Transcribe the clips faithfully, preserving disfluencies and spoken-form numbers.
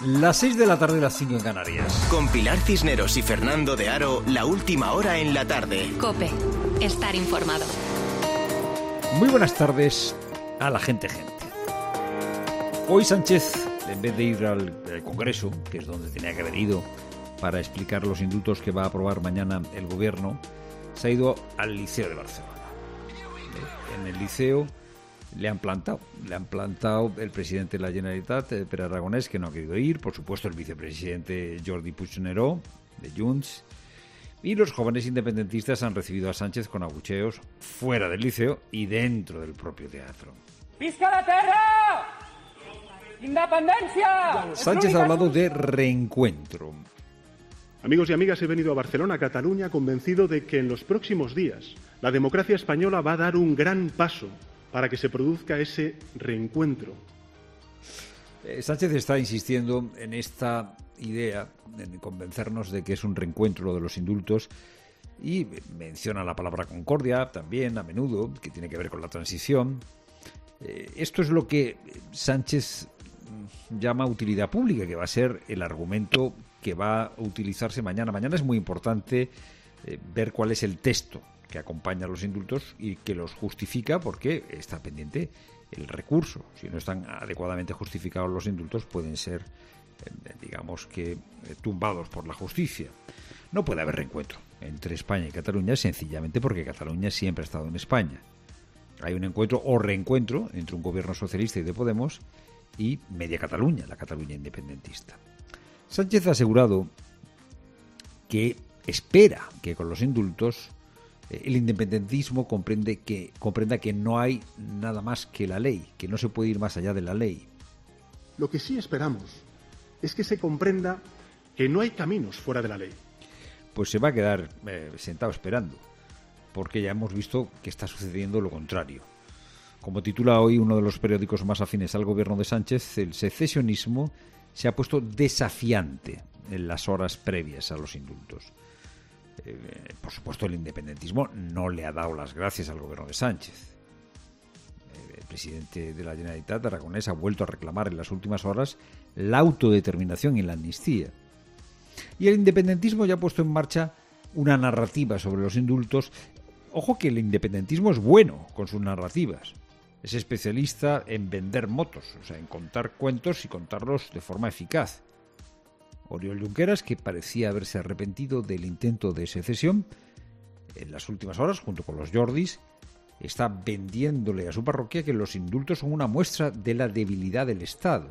Las seis de la tarde, las cinco en Canarias. Con Pilar Cisneros y Fernando de Aro, la última hora en la tarde. COPE. Estar informado. Muy buenas tardes a la gente gente. Hoy Sánchez, en vez de ir al, al Congreso, que es donde tenía que haber ido para explicar los indultos que va a aprobar mañana el Gobierno, se ha ido al Liceo de Barcelona. En el Liceo le han plantado, le han plantado el presidente de la Generalitat, Pere Aragonès, que no ha querido ir, por supuesto el vicepresidente Jordi Puigneró, de Junts, y los jóvenes independentistas han recibido a Sánchez con abucheos fuera del Liceo y dentro del propio teatro. ¡Visca la terra! ¡Independencia! Sánchez ha hablado de reencuentro. Amigos y amigas, he venido a Barcelona, Cataluña, convencido de que en los próximos días la democracia española va a dar un gran paso para que se produzca ese reencuentro. Eh, Sánchez está insistiendo en esta idea, en convencernos de que es un reencuentro lo de los indultos, y menciona la palabra concordia también a menudo, que tiene que ver con la transición. Eh, esto es lo que Sánchez llama utilidad pública, que va a ser el argumento que va a utilizarse mañana. Mañana es muy importante eh, ver cuál es el texto que acompaña a los indultos y que los justifica, porque está pendiente el recurso. Si no están adecuadamente justificados los indultos, pueden ser, eh, digamos que, eh, tumbados por la justicia. No puede haber reencuentro entre España y Cataluña, sencillamente porque Cataluña siempre ha estado en España. Hay un encuentro o reencuentro entre un gobierno socialista y de Podemos y media Cataluña, la Cataluña independentista. Sánchez ha asegurado que espera que con los indultos el independentismo comprende que, comprenda que no hay nada más que la ley, que no se puede ir más allá de la ley. Lo que sí esperamos es que se comprenda que no hay caminos fuera de la ley. Pues se va a quedar eh, sentado esperando, porque ya hemos visto que está sucediendo lo contrario. Como titula hoy uno de los periódicos más afines al gobierno de Sánchez, el secesionismo se ha puesto desafiante en las horas previas a los indultos. Eh, por supuesto, el independentismo no le ha dado las gracias al gobierno de Sánchez. Eh, el presidente de la Generalitat, Aragonès, ha vuelto a reclamar en las últimas horas la autodeterminación y la amnistía. Y el independentismo ya ha puesto en marcha una narrativa sobre los indultos. Ojo que el independentismo es bueno con sus narrativas. Es especialista en vender motos, o sea, en contar cuentos y contarlos de forma eficaz. Oriol Junqueras, que parecía haberse arrepentido del intento de secesión, en las últimas horas, junto con los Jordis, está vendiéndole a su parroquia que los indultos son una muestra de la debilidad del Estado.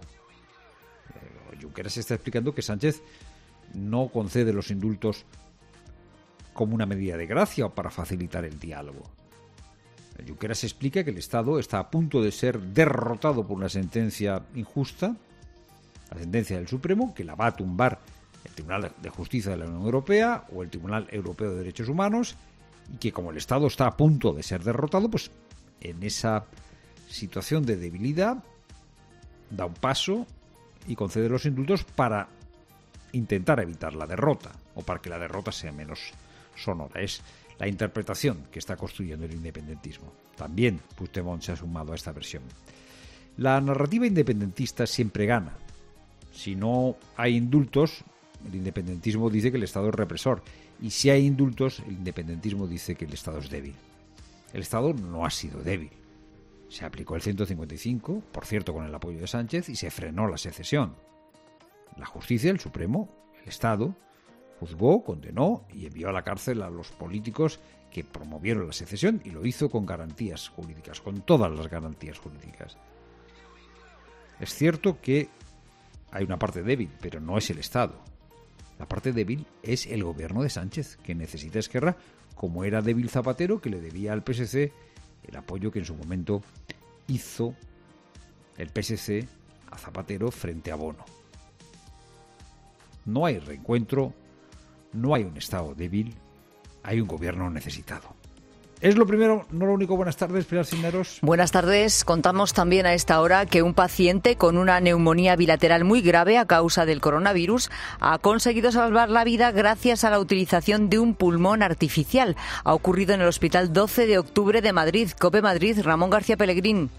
Eh, Junqueras está explicando que Sánchez no concede los indultos como una medida de gracia o para facilitar el diálogo. Junqueras explica que el Estado está a punto de ser derrotado por una sentencia injusta, la sentencia del Supremo, que la va a tumbar el Tribunal de Justicia de la Unión Europea o el Tribunal Europeo de Derechos Humanos, y que como el Estado está a punto de ser derrotado, pues en esa situación de debilidad da un paso y concede los indultos para intentar evitar la derrota, o para que la derrota sea menos sonora. Es la interpretación que está construyendo el independentismo. También Puigdemont se ha sumado a esta versión. La narrativa independentista siempre gana. Si no hay indultos, el independentismo dice que el Estado es represor. Y si hay indultos, el independentismo dice que el Estado es débil. El Estado no ha sido débil. Se aplicó el ciento cincuenta y cinco, por cierto con el apoyo de Sánchez, y se frenó la secesión. La justicia, el Supremo, el Estado, juzgó, condenó y envió a la cárcel a los políticos que promovieron la secesión, y lo hizo con garantías jurídicas, con todas las garantías jurídicas. Es cierto que hay una parte débil, pero no es el Estado. La parte débil es el gobierno de Sánchez, que necesita a Esquerra, como era débil Zapatero, que le debía al P S C el apoyo que en su momento hizo el P S C a Zapatero frente a Bono. No hay reencuentro, no hay un Estado débil, hay un gobierno necesitado. Es lo primero, no lo único. Buenas tardes, Pilar Cisneros. Buenas tardes. Contamos también a esta hora que un paciente con una neumonía bilateral muy grave a causa del coronavirus ha conseguido salvar la vida gracias a la utilización de un pulmón artificial. Ha ocurrido en el Hospital doce de octubre de Madrid. COPE Madrid, Ramón García Pellegrín.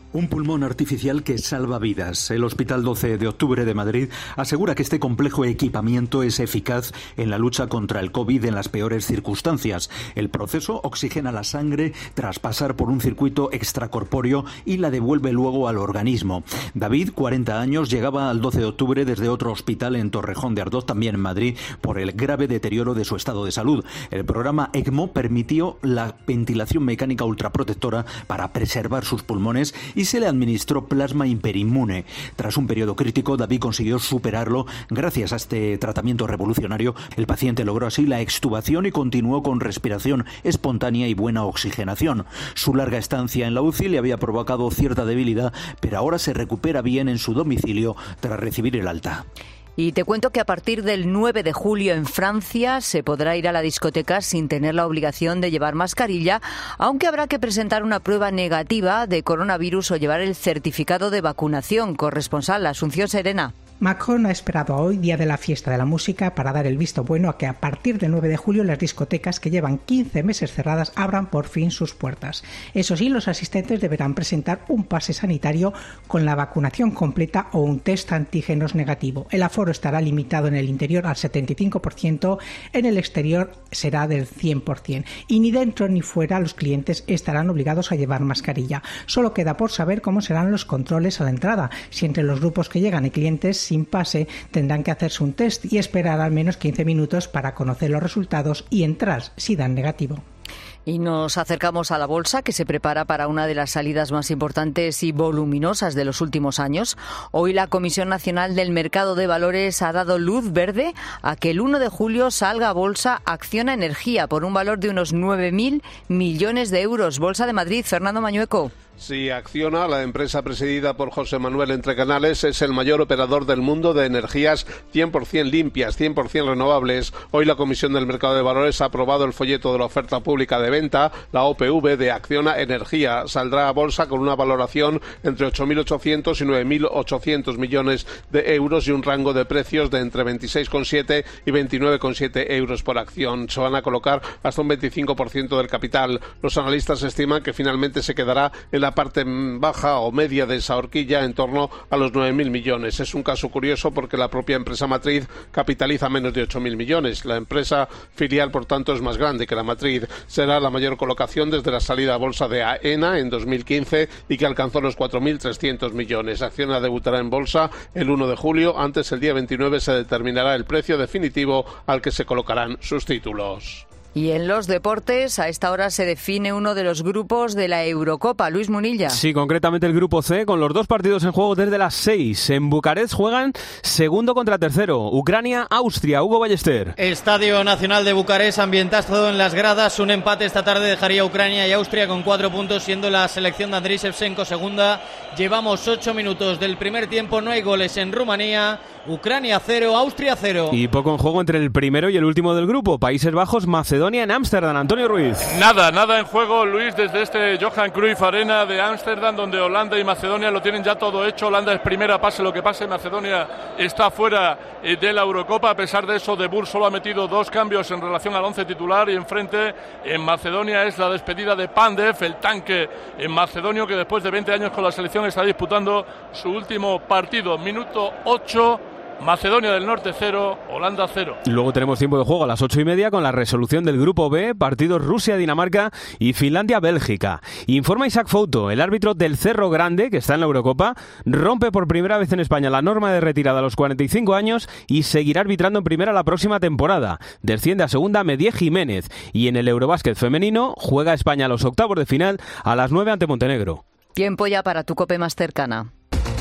Un pulmón artificial que salva vidas. El Hospital doce de octubre de Madrid asegura que este complejo equipamiento es eficaz en la lucha contra el COVID en las peores circunstancias. El proceso oxigena la sangre tras pasar por un circuito extracorpóreo y la devuelve luego al organismo. David, cuarenta años, llegaba al doce de octubre desde otro hospital en Torrejón de Ardoz, también en Madrid, por el grave deterioro de su estado de salud. El programa ECMO permitió la ventilación mecánica ultraprotectora para preservar sus pulmones y se le administró plasma hiperinmune. Tras un periodo crítico, David consiguió superarlo. Gracias a este tratamiento revolucionario, el paciente logró así la extubación y continuó con respiración espontánea y buena oxigenación. Su larga estancia en la U C I le había provocado cierta debilidad, pero ahora se recupera bien en su domicilio tras recibir el alta. Y te cuento que a partir del nueve de julio en Francia se podrá ir a la discoteca sin tener la obligación de llevar mascarilla, aunque habrá que presentar una prueba negativa de coronavirus o llevar el certificado de vacunación. Corresponsal Asunción Serena. Macron ha esperado a hoy, día de la fiesta de la música, para dar el visto bueno a que a partir del nueve de julio las discotecas que llevan quince meses cerradas abran por fin sus puertas. Eso sí, los asistentes deberán presentar un pase sanitario con la vacunación completa o un test antígenos negativo. El aforo estará limitado en el interior al setenta y cinco por ciento, en el exterior será del cien por ciento. Y ni dentro ni fuera los clientes estarán obligados a llevar mascarilla. Solo queda por saber cómo serán los controles a la entrada. Si entre los grupos que llegan hay clientes sin pase, tendrán que hacerse un test y esperar al menos quince minutos para conocer los resultados y entrar si dan negativo. Y nos acercamos a la bolsa, que se prepara para una de las salidas más importantes y voluminosas de los últimos años. Hoy la Comisión Nacional del Mercado de Valores ha dado luz verde a que el uno de julio salga a bolsa Acciona Energía por un valor de unos nueve mil millones de euros. Bolsa de Madrid, Fernando Mañueco. Sí, Acciona, la empresa presidida por José Manuel Entrecanales, es el mayor operador del mundo de energías cien por ciento limpias, cien por ciento renovables. Hoy la Comisión del Mercado de Valores ha aprobado el folleto de la oferta pública de venta, la O P V de Acciona Energía. Saldrá a bolsa con una valoración entre ocho mil ochocientos y nueve mil ochocientos millones de euros y un rango de precios de entre veintiséis coma siete y veintinueve coma siete euros por acción. Se van a colocar hasta un veinticinco por ciento del capital. Los analistas estiman que finalmente se quedará en la parte baja o media de esa horquilla en torno a los nueve mil millones. Es un caso curioso porque la propia empresa matriz capitaliza menos de ocho mil millones. La empresa filial, por tanto, es más grande que la matriz. Será la mayor colocación desde la salida a bolsa de AENA en dos mil quince y que alcanzó los cuatro mil trescientos millones. Acciona debutará en bolsa el uno de julio. Antes, el día veintinueve, se determinará el precio definitivo al que se colocarán sus títulos. Y en los deportes, a esta hora se define uno de los grupos de la Eurocopa. Luis Munilla. Sí, concretamente el grupo C, con los dos partidos en juego desde las seis. En Bucarest juegan segundo contra tercero. Ucrania, Austria. Hugo Ballester. Estadio Nacional de Bucarest, ambientazo en las gradas. Un empate esta tarde dejaría a Ucrania y Austria con cuatro puntos, siendo la selección de Andriy Shevchenko segunda. Llevamos ocho minutos del primer tiempo, no hay goles en Rumanía. Ucrania cero, Austria cero. Y poco en juego entre el primero y el último del grupo. Países Bajos, Macedonia en Ámsterdam. Antonio Ruiz. Nada, nada en juego, Luis, desde este Johan Cruyff Arena de Ámsterdam, donde Holanda y Macedonia lo tienen ya todo hecho. Holanda es primera, pase lo que pase. Macedonia está fuera de la Eurocopa. A pesar de eso, De Boer solo ha metido dos cambios en relación al once titular. Y enfrente, en Macedonia, es la despedida de Pandev, el tanque en macedonio, que después de veinte años con la selección está disputando su último partido. Minuto ocho. Macedonia del Norte cero, Holanda cero. Luego tenemos tiempo de juego a las ocho y media con la resolución del grupo B, partidos Rusia-Dinamarca y Finlandia-Bélgica. Informa Isaac Fouto, el árbitro del Cerro Grande, que está en la Eurocopa, rompe por primera vez en España la norma de retirada a los cuarenta y cinco años y seguirá arbitrando en primera la próxima temporada. Desciende a segunda Medié Jiménez y en el Eurobásquet femenino juega España a los octavos de final a las nueve ante Montenegro. Tiempo ya para tu COPE más cercana.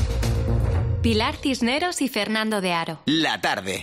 Pilar Cisneros y Fernando de Aro. La tarde.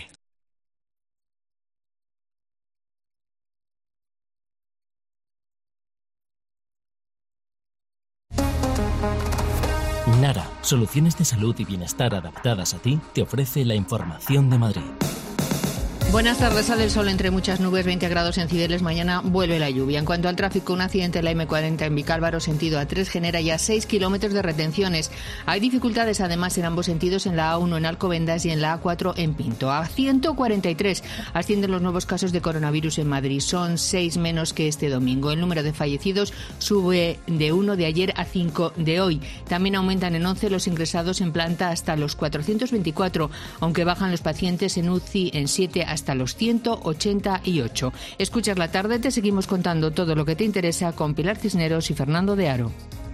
Nara, soluciones de salud y bienestar adaptadas a ti, te ofrece la información de Madrid. Buenas tardes, sale el sol entre muchas nubes, veinte grados en Cibeles, mañana vuelve la lluvia. En cuanto al tráfico, un accidente en la eme cuarenta en Vicálvaro, sentido A tres, genera ya seis kilómetros de retenciones. Hay dificultades además en ambos sentidos en la A uno en Alcobendas y en la A cuatro en Pinto. A ciento cuarenta y tres ascienden los nuevos casos de coronavirus en Madrid, son seis menos que este domingo. El número de fallecidos sube de uno de ayer a cinco de hoy. También aumentan en once los ingresados en planta hasta los cuatrocientos veinticuatro, aunque bajan los pacientes en U C I en siete hasta los ciento ochenta y ocho. Escuchas la tarde, te seguimos contando todo lo que te interesa con Pilar Cisneros y Fernando de Aro.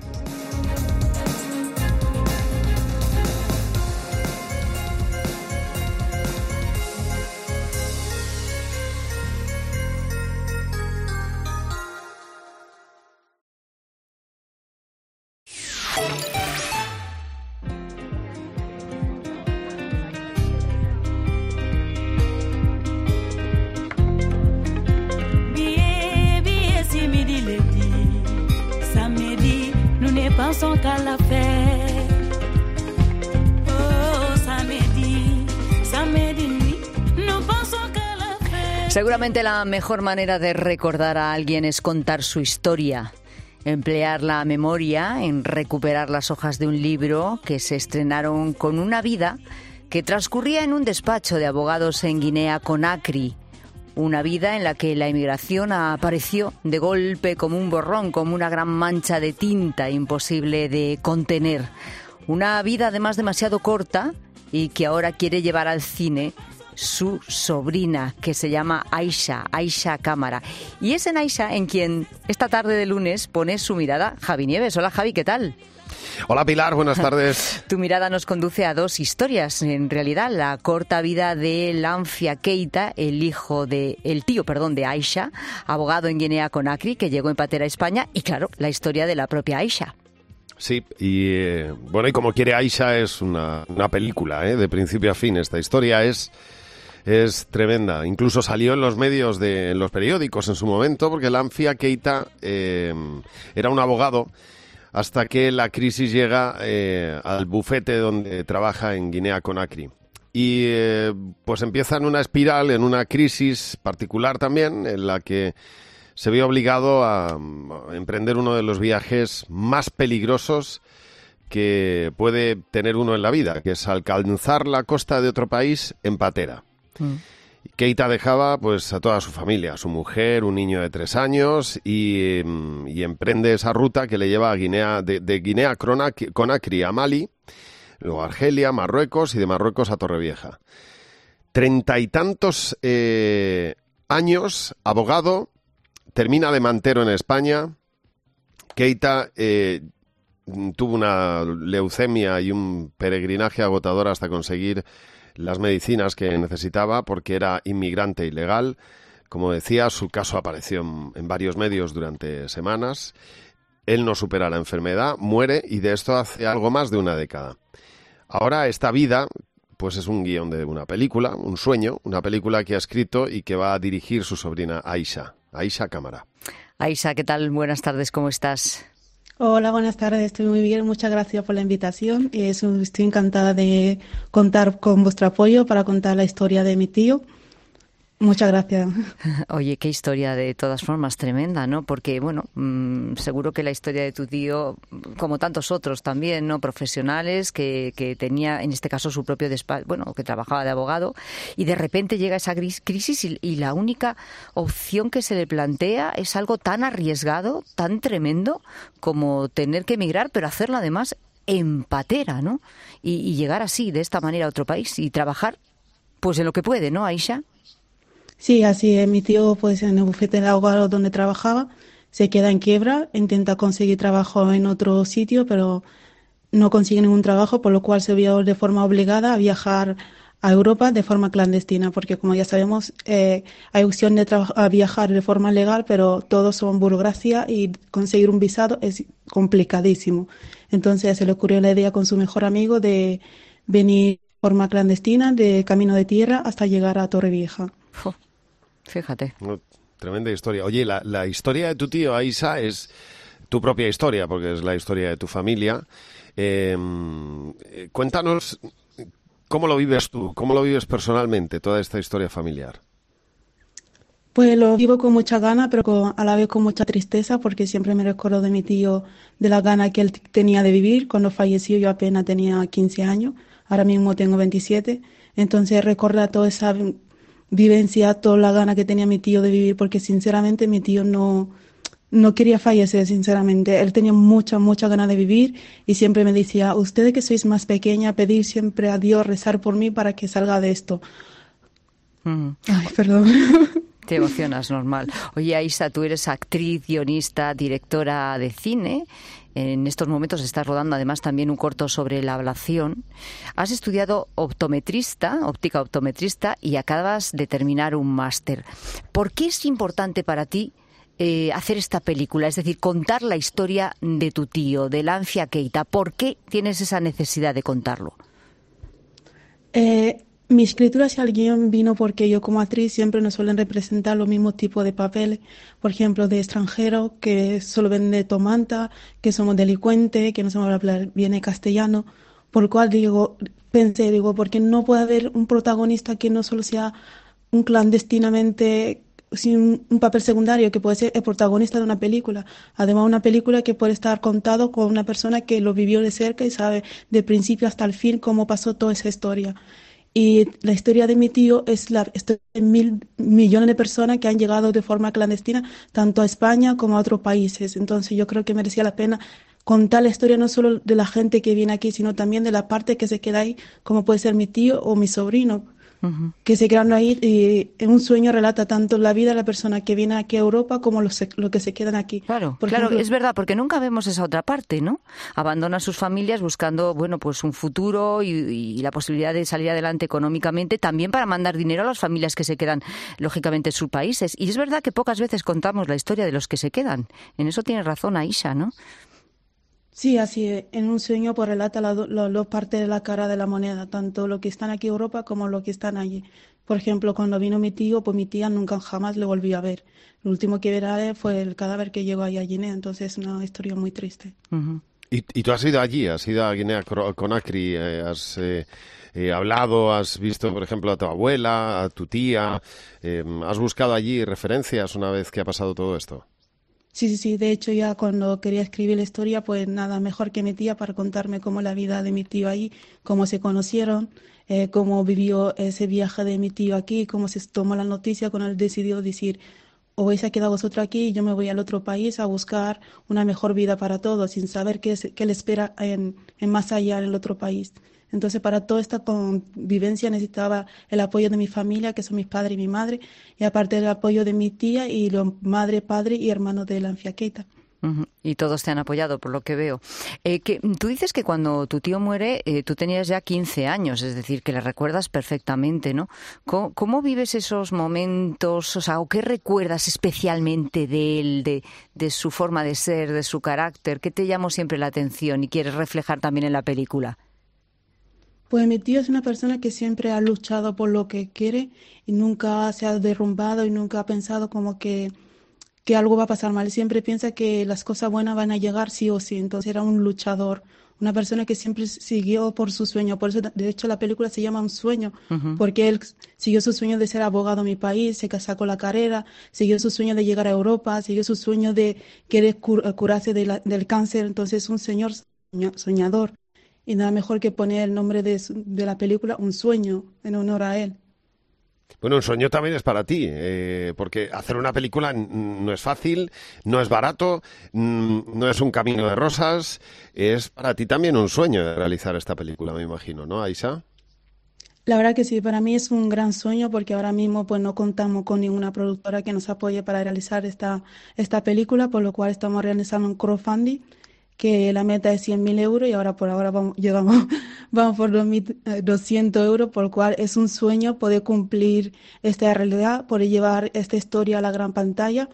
Seguramente la mejor manera de recordar a alguien es contar su historia, emplear la memoria en recuperar las hojas de un libro que se estrenaron con una vida que transcurría en un despacho de abogados en Guinea-Conakry. Una vida en la que la emigración apareció de golpe como un borrón, como una gran mancha de tinta imposible de contener. Una vida además demasiado corta y que ahora quiere llevar al cine su sobrina, que se llama Aisha, Aisha Cámara. Y es en Aisha en quien esta tarde de lunes pone su mirada Javi Nieves. Hola Javi, ¿qué tal? Hola Pilar, buenas tardes. Tu mirada nos conduce a dos historias, en realidad, la corta vida de Lamfia Keita, el hijo de, el tío, perdón, de Aisha, abogado en Guinea-Conakry, que llegó en patera a España, y claro, la historia de la propia Aisha. Sí, y eh, bueno, y como quiere Aisha es una, una película, ¿eh? De principio a fin. Esta historia es es tremenda. Incluso salió en los medios, de, en los periódicos en su momento, porque Lamfia Keita eh, era un abogado hasta que la crisis llega eh, al bufete donde trabaja en Guinea-Conakry. Y eh, pues empieza en una espiral, en una crisis particular también, en la que se vio obligado a, a emprender uno de los viajes más peligrosos que puede tener uno en la vida, que es alcanzar la costa de otro país en patera. Mm. Keita dejaba pues a toda su familia, a su mujer, un niño de tres años y, y emprende esa ruta que le lleva a Guinea, de, de Guinea-Conakry a Mali, luego a Argelia, Marruecos y de Marruecos a Torrevieja. Treinta y tantos eh, años, abogado, termina de mantero en España. Keita eh, tuvo una leucemia y un peregrinaje agotador hasta conseguir las medicinas que necesitaba porque era inmigrante ilegal. Como decía, su caso apareció en, en varios medios durante semanas. Él no supera la enfermedad, muere y de esto hace algo más de una década. Ahora esta vida pues es un guión de una película, un sueño, una película que ha escrito y que va a dirigir su sobrina Aisha, Aisha Cámara. Aisha, ¿qué tal? Buenas tardes, ¿cómo estás? Hola, buenas tardes, estoy muy bien, muchas gracias por la invitación. Es un, estoy encantada de contar con vuestro apoyo para contar la historia de mi tío. Muchas gracias. Oye, qué historia de todas formas tremenda, ¿no? Porque, bueno, mmm, seguro que la historia de tu tío, como tantos otros también, ¿no? Profesionales, que, que tenía, en este caso, su propio despacho, bueno, que trabajaba de abogado, y de repente llega esa crisis y, y la única opción que se le plantea es algo tan arriesgado, tan tremendo, como tener que emigrar, pero hacerlo además en patera, ¿no? Y, y llegar así, de esta manera, a otro país y trabajar, pues en lo que puede, ¿no, Aisha? Sí, así es. Mi tío, pues en el bufete de abogados donde trabajaba, se queda en quiebra, intenta conseguir trabajo en otro sitio, pero no consigue ningún trabajo, por lo cual se vio de forma obligada a viajar a Europa de forma clandestina, porque como ya sabemos, eh, hay opción de traba- a viajar de forma legal, pero todos son burocracia y conseguir un visado es complicadísimo. Entonces se le ocurrió la idea con su mejor amigo de venir de forma clandestina, de camino de tierra, hasta llegar a Torrevieja. Oh, fíjate. No, tremenda historia. Oye, la, la historia de tu tío, Aisha, es tu propia historia, porque es la historia de tu familia. Eh, cuéntanos ¿Cómo lo vives tú? ¿Cómo lo vives personalmente, toda esta historia familiar? Pues lo vivo con mucha gana, pero con, a la vez con mucha tristeza, porque siempre me recuerdo de mi tío, de la gana que él tenía de vivir. Cuando falleció yo apenas tenía quince años, ahora mismo tengo veintisiete. Entonces recuerda toda esa vivencia, toda la gana que tenía mi tío de vivir, porque sinceramente mi tío no, no quería fallecer, sinceramente. Él tenía mucha, mucha ganas de vivir y siempre me decía, ustedes que sois más pequeña, pedir siempre a Dios, rezar por mí para que salga de esto. Mm. Ay, perdón. Te emocionas, normal. Oye, Aisha, tú eres actriz, guionista, directora de cine. En estos momentos estás rodando además también un corto sobre la ablación. Has estudiado optometrista, óptica optometrista, y acabas de terminar un máster. ¿Por qué es importante para ti eh, hacer esta película? Es decir, contar la historia de tu tío, de Lancia Keita. ¿Por qué tienes esa necesidad de contarlo? Eh... Mi escritura hacia el guión vino porque yo como actriz siempre nos suelen representar los mismos tipos de papeles, por ejemplo, de extranjero, que solo vende tomanta, que somos delincuentes, que no sabemos hablar bien el castellano, por lo cual digo, pensé, digo, porque no puede haber un protagonista que no solo sea un clandestinamente, sin un papel secundario, que puede ser el protagonista de una película. Además, una película que puede estar contado con una persona que lo vivió de cerca y sabe de principio hasta el fin cómo pasó toda esa historia. Y la historia de mi tío es la historia de mil millones de personas que han llegado de forma clandestina tanto a España como a otros países. Entonces yo creo que merecía la pena contar la historia no solo de la gente que viene aquí, sino también de la parte que se queda ahí, como puede ser mi tío o mi sobrino, uh-huh. que se quedan ahí y en un sueño relata tanto la vida de la persona que viene aquí a Europa como los lo que se quedan aquí. Claro, Por claro, ejemplo, es verdad, porque nunca vemos esa otra parte, ¿no? Abandonan sus familias buscando, bueno, pues un futuro y, y la posibilidad de salir adelante económicamente, también para mandar dinero a las familias que se quedan, lógicamente, en sus países. Y es verdad que pocas veces contamos la historia de los que se quedan. En eso tiene razón Aisha, ¿no? Sí, así es. En un sueño pues relata las dos la, la partes de la cara de la moneda, tanto lo que están aquí en Europa como lo que están allí. Por ejemplo, cuando vino mi tío, pues mi tía nunca jamás le volví a ver. Lo último que verá fue el cadáver que llegó ahí a Guinea, entonces es una historia muy triste. Uh-huh. ¿Y, y tú has ido allí, has ido a Guinea Conakry, eh, has eh, eh, hablado, has visto, por ejemplo, a tu abuela, a tu tía, eh, has buscado allí referencias una vez que ha pasado todo esto? Sí, sí, sí. De hecho, ya cuando quería escribir la historia, pues nada mejor que mi tía para contarme cómo la vida de mi tío ahí, cómo se conocieron, eh, cómo vivió ese viaje de mi tío aquí, cómo se tomó la noticia cuando él decidió decir, o vais a quedar vosotros aquí y yo me voy al otro país a buscar una mejor vida para todos, sin saber qué, es, qué le espera en, en más allá en el otro país. Entonces, para toda esta convivencia necesitaba el apoyo de mi familia, que son mis padres y mi madre, y aparte el apoyo de mi tía y los madre, padre y hermano de Lancia Keita. Uh-huh. Y todos te han apoyado, por lo que veo. Eh, que, tú dices que cuando tu tío muere, eh, tú tenías ya quince años, es decir, que le recuerdas perfectamente, ¿no? ¿Cómo, cómo vives esos momentos? O sea, ¿o qué recuerdas especialmente de él, de, de su forma de ser, de su carácter? ¿Qué te llamó siempre la atención y quieres reflejar también en la película? Pues mi tío es una persona que siempre ha luchado por lo que quiere y nunca se ha derrumbado y nunca ha pensado como que, que algo va a pasar mal. Siempre piensa que las cosas buenas van a llegar sí o sí. Entonces era un luchador, una persona que siempre siguió por su sueño. Por eso, de hecho, la película se llama Un sueño, uh-huh. porque él siguió su sueño de ser abogado en mi país, se casó con la carrera, siguió su sueño de llegar a Europa, siguió su sueño de querer cur- curarse de la, del cáncer. Entonces, un señor soñador. Y nada mejor que poner el nombre de, su, de la película Un sueño, en honor a él. Bueno, un sueño también es para ti, eh, porque hacer una película n- no es fácil, no es barato, n- no es un camino de rosas, es para ti también un sueño de realizar esta película, me imagino, ¿no, Aisha? La verdad que sí, para mí es un gran sueño porque ahora mismo pues no contamos con ninguna productora que nos apoye para realizar esta, esta película, por lo cual estamos realizando un crowdfunding, que la meta es cien mil euros y ahora por ahora vamos, llegamos, vamos por dos mil doscientos euros, por lo cual es un sueño poder cumplir esta realidad, poder llevar esta historia a la gran pantalla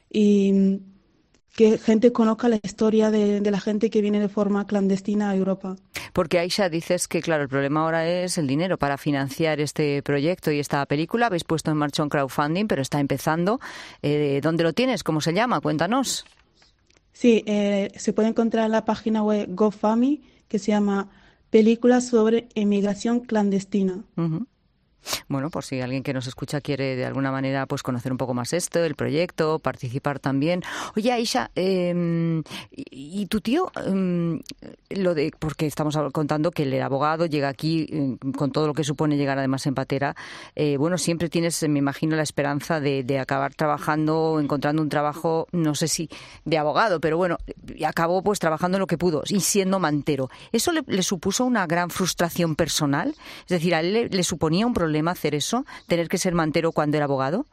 y que gente conozca la historia de, de la gente que viene de forma clandestina a Europa. Porque Aisha, dices que claro, el problema ahora es el dinero para financiar este proyecto y esta película. Habéis puesto en marcha un crowdfunding, pero está empezando. Eh, ¿Dónde lo tienes? ¿Cómo se llama? Cuéntanos. Sí, eh, se puede encontrar en la página web GoFundMe, que se llama película sobre emigración clandestina. Uh-huh. Bueno, por si alguien que nos escucha quiere de alguna manera pues conocer un poco más esto, el proyecto, participar también. Oye, Aisha, eh, ¿y, y tu tío? Eh, lo de porque estamos contando que el abogado llega aquí eh, con todo lo que supone llegar además en patera. Eh, bueno, siempre tienes, me imagino, la esperanza de, de acabar trabajando, encontrando un trabajo, no sé si de abogado, pero bueno, acabó pues trabajando en lo que pudo y siendo mantero. ¿Eso le, le supuso una gran frustración personal? Es decir, ¿a él le, le suponía un problema hacer eso, tener que ser mantero cuando era abogado?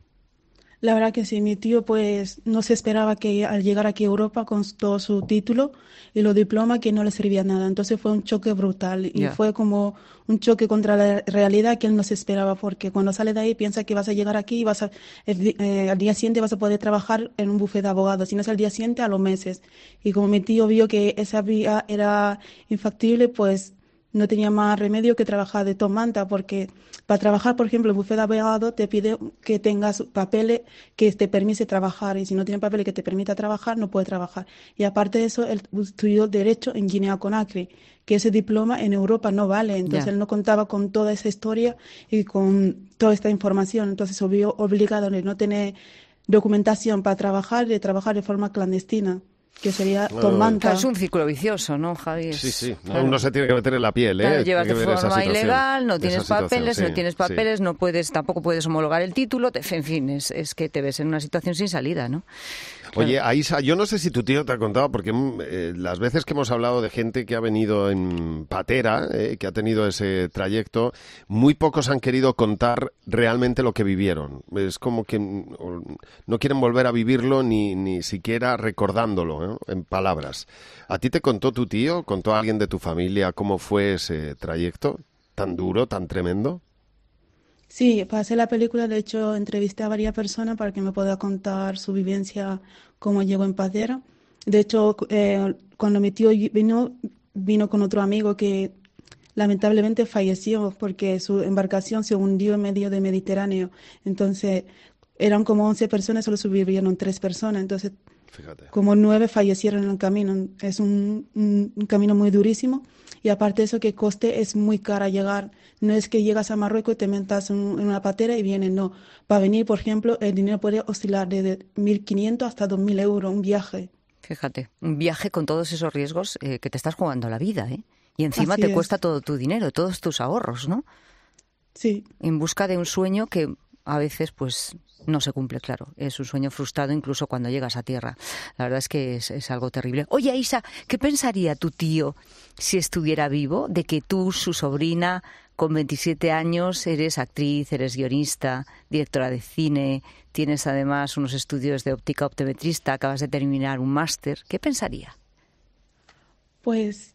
La verdad que sí, mi tío pues no se esperaba que al llegar aquí a Europa con todo su título y los diplomas que no le servía nada. Entonces fue un choque brutal y yeah. fue como un choque contra la realidad que él no se esperaba, porque cuando sale de ahí piensa que vas a llegar aquí y vas a, el, eh, al día siguiente vas a poder trabajar en un bufete de abogados, si no es al día siguiente, a los meses. Y como mi tío vio que esa vía era infactible, pues no tenía más remedio que trabajar de tomanta, porque para trabajar, por ejemplo, el bufete de abogado te pide que tengas papeles que te permite trabajar, y si no tienes papeles que te permita trabajar, no puedes trabajar. Y aparte de eso, él estudió Derecho en Guinea-Conakry, que ese diploma en Europa no vale, entonces yeah. él no contaba con toda esa historia y con toda esta información, entonces se vio obligado de no tener documentación para trabajar, de trabajar de forma clandestina, que sería tomanta. Es un círculo vicioso, ¿no, Javi? Sí, sí. Claro. Uno se tiene que meter en la piel, ¿eh? Claro, llevas de forma ilegal, no tienes papeles, sí, no tienes papeles, sí. no puedes, tampoco puedes homologar el título, te, en fin, es, es que te ves en una situación sin salida, ¿no? Oye, claro. Aisha, yo no sé si tu tío te ha contado, porque eh, las veces que hemos hablado de gente que ha venido en patera, eh, que ha tenido ese trayecto, muy pocos han querido contar realmente lo que vivieron. Es como que no quieren volver a vivirlo ni, ni siquiera recordándolo, ¿eh? En palabras. ¿A ti te contó tu tío, contó a alguien de tu familia cómo fue ese trayecto tan duro, tan tremendo? Sí, para hacer la película, de hecho, entrevisté a varias personas para que me pueda contar su vivencia, cómo llegó en patera. De hecho, eh, cuando mi tío vino, vino con otro amigo que lamentablemente falleció porque su embarcación se hundió en medio del Mediterráneo. Entonces, eran como once personas, solo sobrevivieron tres personas. Entonces, fíjate, como nueve fallecieron en el camino. Es un, un, un camino muy durísimo. Y aparte de eso, que coste es muy cara llegar. No es que llegas a Marruecos y te metas en, en una patera y vienes, no. Para venir, por ejemplo, el dinero puede oscilar desde mil quinientos hasta dos mil euros, un viaje. Fíjate, un viaje con todos esos riesgos eh, que te estás jugando la vida, ¿eh? Y encima Así te es. cuesta todo tu dinero, todos tus ahorros, ¿no? Sí. En busca de un sueño que a veces, pues, no se cumple, claro. Es un sueño frustrado incluso cuando llegas a tierra. La verdad es que es, es algo terrible. Oye, Aisha, ¿qué pensaría tu tío si estuviera vivo de que tú, su sobrina, con veintisiete años, eres actriz, eres guionista, directora de cine, tienes además unos estudios de óptica optometrista, acabas de terminar un máster? ¿Qué pensaría? Pues...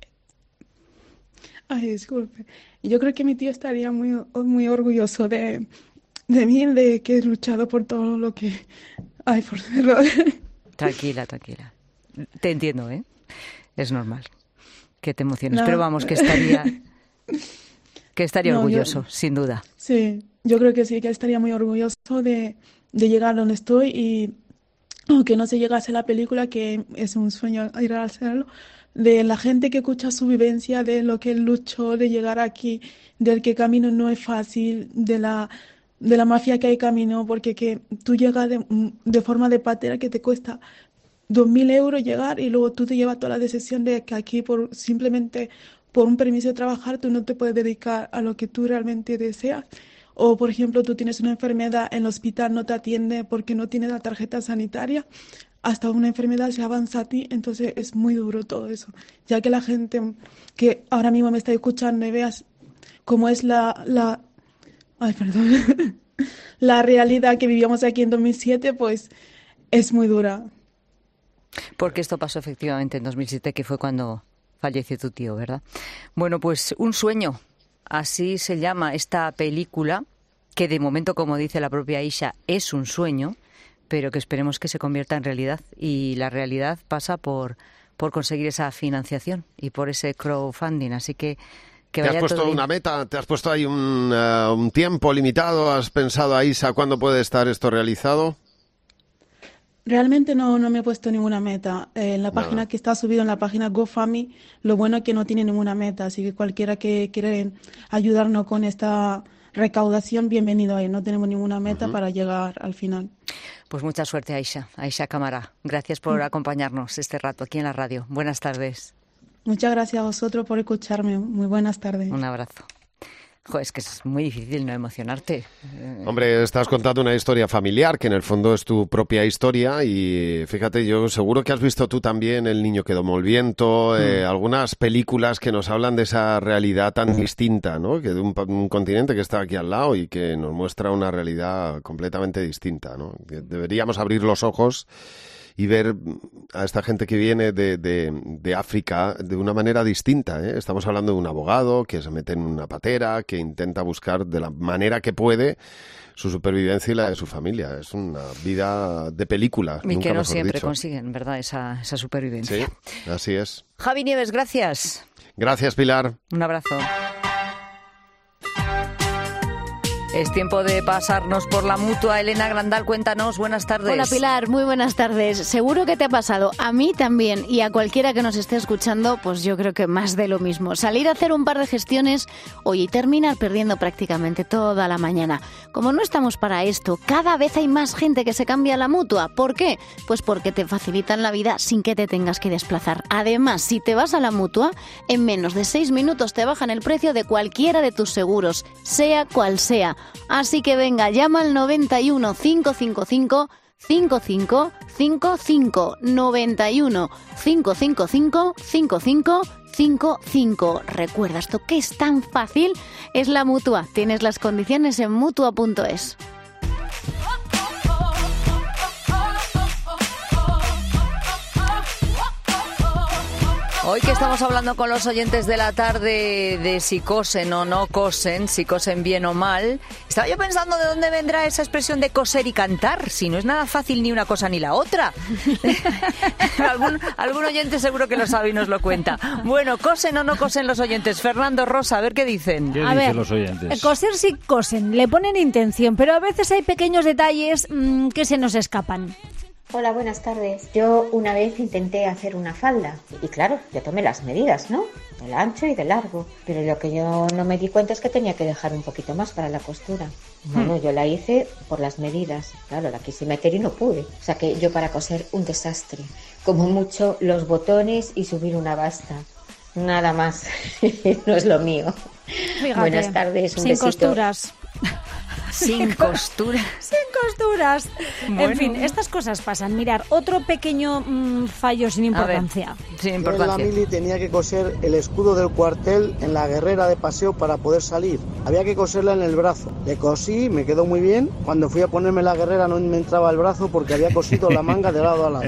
Ay, disculpe. Yo creo que mi tío estaría muy, muy orgulloso de... de mí, de que he luchado por todo lo que... Ay, por verlo. Tranquila, tranquila. Te entiendo, ¿eh? Es normal que te emociones, No. pero vamos, que estaría que estaría No, orgulloso, yo- sin duda. Sí, yo creo que sí, que estaría muy orgulloso de, de llegar donde estoy y aunque no se llegase a la película, que es un sueño ir a hacerlo, de la gente que escucha su vivencia, de lo que él luchó, de llegar aquí, del que camino no es fácil, de la de la mafia que hay camino, porque que tú llegas de, de forma de patera que te cuesta dos mil euros llegar y luego tú te llevas toda la decisión de que aquí por simplemente por un permiso de trabajar tú no te puedes dedicar a lo que tú realmente deseas. O, por ejemplo, tú tienes una enfermedad en el hospital, no te atiende porque no tienes la tarjeta sanitaria, hasta una enfermedad se avanza a ti, entonces es muy duro todo eso. Ya que la gente que ahora mismo me está escuchando y veas cómo es la, la, ay, perdón, la realidad que vivíamos aquí en dos mil siete, pues es muy dura. Porque esto pasó efectivamente en dos mil siete, que fue cuando falleció tu tío, ¿verdad? Bueno, pues un sueño, así se llama esta película, que de momento, como dice la propia Aisha, es un sueño, pero que esperemos que se convierta en realidad. Y la realidad pasa por, por conseguir esa financiación y por ese crowdfunding, así que que ¿Te vaya has puesto todo bien. una meta? ¿Te has puesto ahí un, eh, un tiempo limitado? ¿Has pensado, Aisha, cuándo puede estar esto realizado? Realmente no, no me he puesto ninguna meta. Eh, en la No. página que está subido en la página GoFundMe, lo bueno es que no tiene ninguna meta, así que cualquiera que quiera ayudarnos con esta recaudación, bienvenido ahí. No tenemos ninguna meta para llegar al final. Pues mucha suerte, Aisha. Aisha Camara, gracias por acompañarnos este rato aquí en la radio. Buenas tardes. Muchas gracias a vosotros por escucharme. Muy buenas tardes. Un abrazo. Joder, es que es muy difícil no emocionarte. Hombre, estás contando una historia familiar, que en el fondo es tu propia historia, y fíjate, yo seguro que has visto tú también El niño que domó el viento, eh, algunas películas que nos hablan de esa realidad tan distinta, ¿no? Que de un, pa- un continente que está aquí al lado y que nos muestra una realidad completamente distinta, ¿no? Que deberíamos abrir los ojos y ver a esta gente que viene de, de, de África de una manera distinta, ¿eh? Estamos hablando de un abogado que se mete en una patera, que intenta buscar de la manera que puede su supervivencia y la de su familia. Es una vida de película, Y nunca que no mejor siempre dicho. consiguen, ¿verdad?, esa, esa supervivencia. Sí, así es. Javi Nieves, gracias. Gracias, Pilar. Un abrazo. Es tiempo de pasarnos por la Mutua. Elena Grandal, cuéntanos. Buenas tardes. Hola Pilar, muy buenas tardes. Seguro que te ha pasado, a mí también, y a cualquiera que nos esté escuchando, pues yo creo que más de lo mismo. Salir a hacer un par de gestiones, oye, y terminar perdiendo prácticamente toda la mañana. Como no estamos para esto, cada vez hay más gente que se cambia a la Mutua. ¿Por qué? Pues porque te facilitan la vida sin que te tengas que desplazar. Además, si te vas a la Mutua, en menos de seis minutos te bajan el precio de cualquiera de tus seguros, sea cual sea. Así que venga, llama al noventa y uno, cinco cinco cinco, cinco cinco cinco cinco, noventa y uno, cinco cinco cinco, cinco cinco cinco cinco. Recuerda, esto que es tan fácil, es la Mutua. Tienes las condiciones en mutua punto es. Hoy que estamos hablando con los oyentes de la tarde de si cosen o no cosen, si cosen bien o mal, estaba yo pensando de dónde vendrá esa expresión de coser y cantar, si no es nada fácil ni una cosa ni la otra. algún, algún oyente seguro que lo sabe y nos lo cuenta. Bueno, ¿cosen o no cosen los oyentes? Fernando, Rosa, a ver qué dicen. ¿Qué A dicen ver, los oyentes? Coser sí cosen, le ponen intención, pero a veces hay pequeños detalles mmm, que se nos escapan. Hola, buenas tardes. Yo una vez intenté hacer una falda y claro, yo tomé las medidas, ¿no? Del ancho y de largo. Pero lo que yo no me di cuenta es que tenía que dejar un poquito más para la costura. Bueno, yo la hice por las medidas. Claro, la quise meter y no pude. O sea que yo para coser un desastre. Como mucho los botones y subir una basta. Nada más. No es lo mío. Fíjate, buenas tardes, un sin besito. costuras. Sin costuras. Sin costuras. Bueno. En fin, estas cosas pasan. Mirar, otro pequeño mmm, fallo sin importancia. Sin Yo en la mili tenía que coser el escudo del cuartel en la guerrera de paseo para poder salir. Había que coserla en el brazo. Le cosí, me quedó muy bien. Cuando fui a ponerme la guerrera no me entraba el brazo porque había cosido la manga de lado a lado.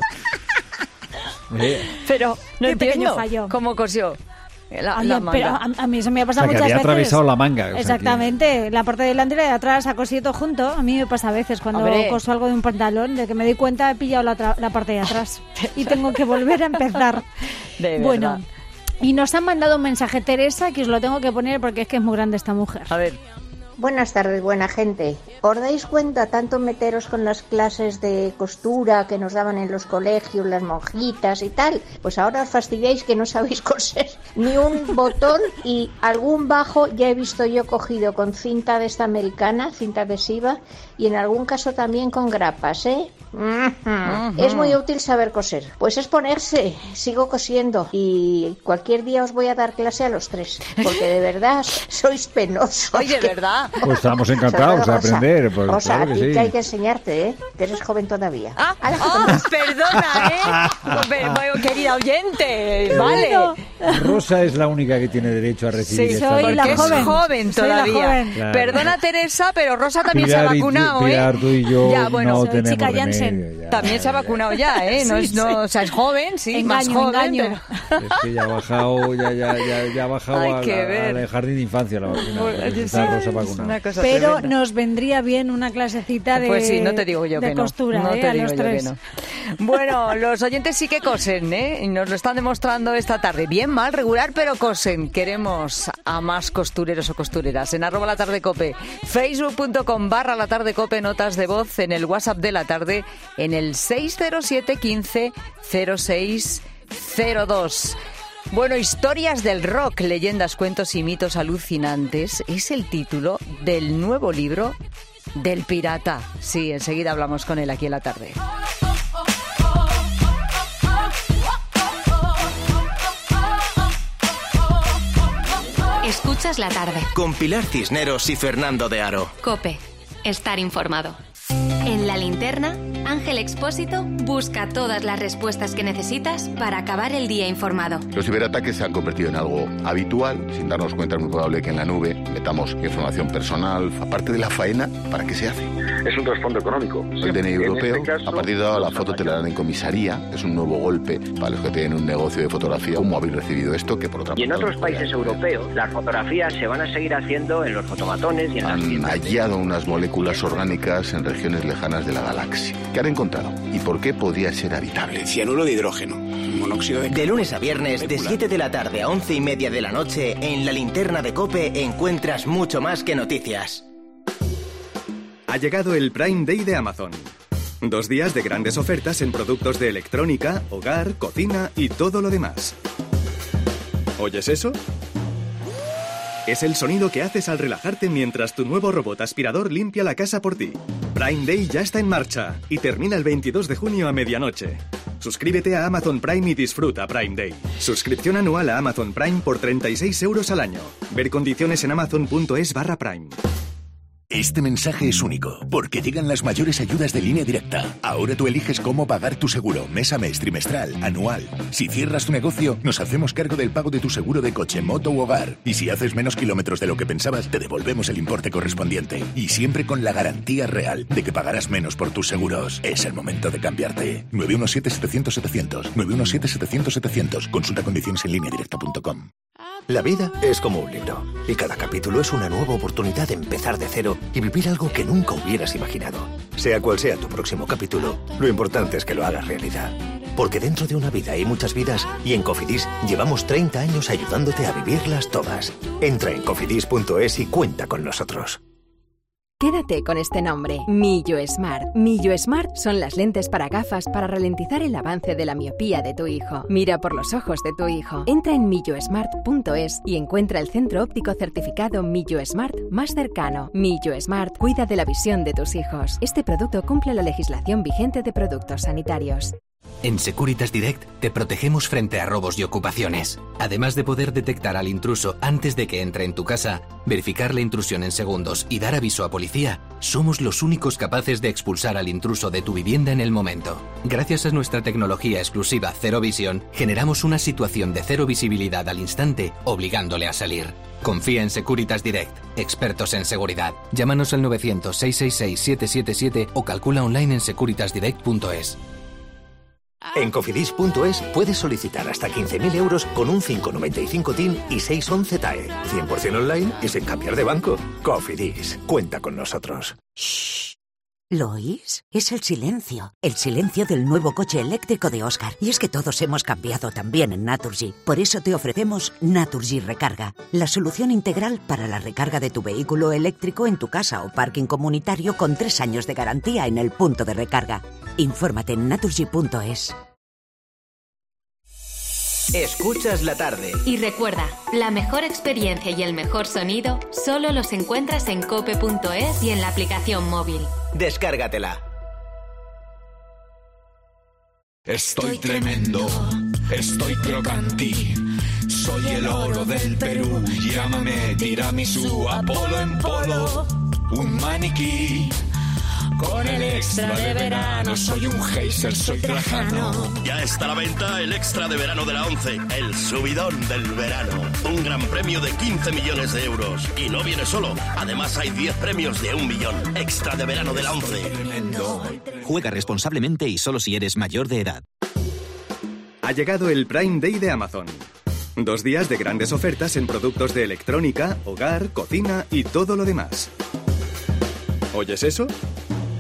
Pero no Qué entiendo pequeño fallo. cómo cosió la, Ay, la pero manga. a, a mí eso me ha pasado O sea, que muchas había veces. atravesado la manga, o sea, que- Exactamente, la parte de delante y la de atrás ha cosido todo junto. A mí me pasa a veces cuando Hombre. coso algo de un pantalón, de que me doy cuenta he pillado la, otra- la parte de atrás y tengo que volver a empezar. De Bueno, verdad. y nos han mandado un mensaje Teresa que os lo tengo que poner porque es que es muy grande esta mujer. A ver. Buenas tardes, buena gente. ¿Os dais cuenta tanto meteros con las clases de costura que nos daban en los colegios, las monjitas y tal? Pues ahora os fastidiáis que no sabéis coser ni un botón y algún bajo ya he visto yo cogido con cinta de esta americana, cinta adhesiva, y en algún caso también con grapas, ¿eh? Ujú. Es muy útil saber coser. Pues es ponerse, sigo cosiendo y cualquier día os voy a dar clase a los tres, porque de verdad sois penosos. Oye, que- ¿verdad? Pues estamos encantados de Rosa, aprender, pues Rosa, claro a que ti sí. que hay que enseñarte, ¿eh? Que eres joven todavía. Ah, ah, perdona, ¿eh? Pero, bueno, querida oyente, vale. Rosa es la única que tiene derecho a recibir Sí, esta soy dosis. la joven, joven Soy la todavía. joven. Claro. Perdona, Teresa, pero Rosa también Pilar se ha y- vacunado, Pilar, ¿eh? tú y yo ya, bueno, no soy tenemos chica remedio, Jansen. ya, También se ha vacunado ya, ¿eh? No, es, no, o sea, es joven, sí, más Engaño, joven. engaño. pero- Es que ya ha bajado, ya, ya, ya, ya ha bajado Hay al, que al- ver. al jardín de infancia la vacuna. Bueno, porque sí, está Rosa es vacunada. una cosa Pero tremenda. nos vendría bien una clasecita de, Pues sí, no te digo yo de que no. costura, No ¿eh? te a digo los yo que tres. no. Bueno, los oyentes sí que cosen, ¿eh? Y nos lo están demostrando esta tarde. Bien, mal, regular, pero cosen. Queremos a más costureros o costureras. En arroba la tarde cope, facebook punto com barra la tarde cope, notas de voz, en el WhatsApp de la tarde, en el el seis cero siete uno cinco cero seis cero dos. Bueno, historias del rock, leyendas, cuentos y mitos alucinantes es el título del nuevo libro del Pirata. Sí, enseguida hablamos con él aquí en la tarde. Escuchas la tarde. Con Pilar Cisneros y Fernando de Aro. COPE. Estar informado. En La Linterna, Ángel Expósito busca todas las respuestas que necesitas para acabar el día informado. Los ciberataques se han convertido en algo habitual. Sin darnos cuenta, es muy probable que en la nube metamos información personal. Aparte de la faena, ¿para qué se hace? Es un trasfondo económico. El D N I europeo, este caso, a partir de ahora la foto te la dan en comisaría. Es un nuevo golpe para los que tienen un negocio de fotografía. ¿Cómo habéis recibido esto? Que por otra y en otros países europeos, las fotografías se van a seguir haciendo en los fotomatones y en las Han hallado unas moléculas orgánicas en regiones lejanas de la galaxia. ¿Qué han encontrado? ¿Y por qué podría ser habitable? Cianuro de hidrógeno, monóxido de... De lunes a viernes, de siete de la tarde a once y media de la noche, en La Linterna de COPE encuentras mucho más que noticias. Ha llegado el Prime Day de Amazon. Dos días de grandes ofertas en productos de electrónica, hogar, cocina y todo lo demás. ¿Oyes eso? Es el sonido que haces al relajarte mientras tu nuevo robot aspirador limpia la casa por ti. Prime Day ya está en marcha y termina el veintidós de junio a medianoche. Suscríbete a Amazon Prime y disfruta Prime Day. Suscripción anual a Amazon Prime por treinta y seis euros al año. Ver condiciones en amazon.es barra Prime. Este mensaje es único, porque llegan las mayores ayudas de Línea Directa. Ahora tú eliges cómo pagar tu seguro, mes a mes, trimestral, anual. Si cierras tu negocio, nos hacemos cargo del pago de tu seguro de coche, moto u hogar. Y si haces menos kilómetros de lo que pensabas, te devolvemos el importe correspondiente. Y siempre con la garantía real de que pagarás menos por tus seguros. Es el momento de cambiarte. nueve uno siete siete cero cero siete cero cero. nueve uno siete siete cero cero siete cero cero. Consulta condiciones en línea directa punto com. La vida es como un libro, y cada capítulo es una nueva oportunidad de empezar de cero y vivir algo que nunca hubieras imaginado. Sea cual sea tu próximo capítulo, lo importante es que lo hagas realidad. Porque dentro de una vida hay muchas vidas, y en Cofidis llevamos treinta años ayudándote a vivirlas todas. Entra en cofidis punto es y cuenta con nosotros. Quédate con este nombre, Millo Smart. Millo Smart son las lentes para gafas para ralentizar el avance de la miopía de tu hijo. Mira por los ojos de tu hijo. Entra en millo smart punto es y encuentra el centro óptico certificado Millo Smart más cercano. Millo Smart cuida de la visión de tus hijos. Este producto cumple la legislación vigente de productos sanitarios. En Securitas Direct te protegemos frente a robos y ocupaciones. Además de poder detectar al intruso antes de que entre en tu casa, verificar la intrusión en segundos y dar aviso a policía, somos los únicos capaces de expulsar al intruso de tu vivienda en el momento. Gracias a nuestra tecnología exclusiva Cero Visión, generamos una situación de cero visibilidad al instante, obligándole a salir. Confía en Securitas Direct, expertos en seguridad. Llámanos al novecientos, seiscientos sesenta y seis, setecientos setenta y siete o calcula online en securitas direct punto es. En cofidis punto es puedes solicitar hasta quince mil euros con un cinco noventa y cinco T I N y seiscientos once T A E. cien por ciento online y sin cambiar de banco. Cofidis, cuenta con nosotros. Shh. ¿Lo oís? Es el silencio. El silencio del nuevo coche eléctrico de Oscar. Y es que todos hemos cambiado también en Naturgy. Por eso te ofrecemos Naturgy Recarga, la solución integral para la recarga de tu vehículo eléctrico en tu casa o parking comunitario con tres años de garantía en el punto de recarga. Infórmate en naturgy punto es. Escuchas la tarde. Y recuerda, la mejor experiencia y el mejor sonido solo los encuentras en cope punto es y en la aplicación móvil. Descárgatela. Estoy tremendo, estoy crocanti, soy el oro del Perú, llámame tiramisú, Apolo en polo, un maniquí. Con el extra de verano, soy un geyser, soy trajano. Ya está a la venta el extra de verano de la ONCE, el subidón del verano. Un gran premio de quince millones de euros. Y no viene solo, además hay diez premios de un millón. Extra de verano de la ONCE. Juega responsablemente y solo si eres mayor de edad. Ha llegado el Prime Day de Amazon. Dos días de grandes ofertas en productos de electrónica, hogar, cocina y todo lo demás. ¿Oyes eso?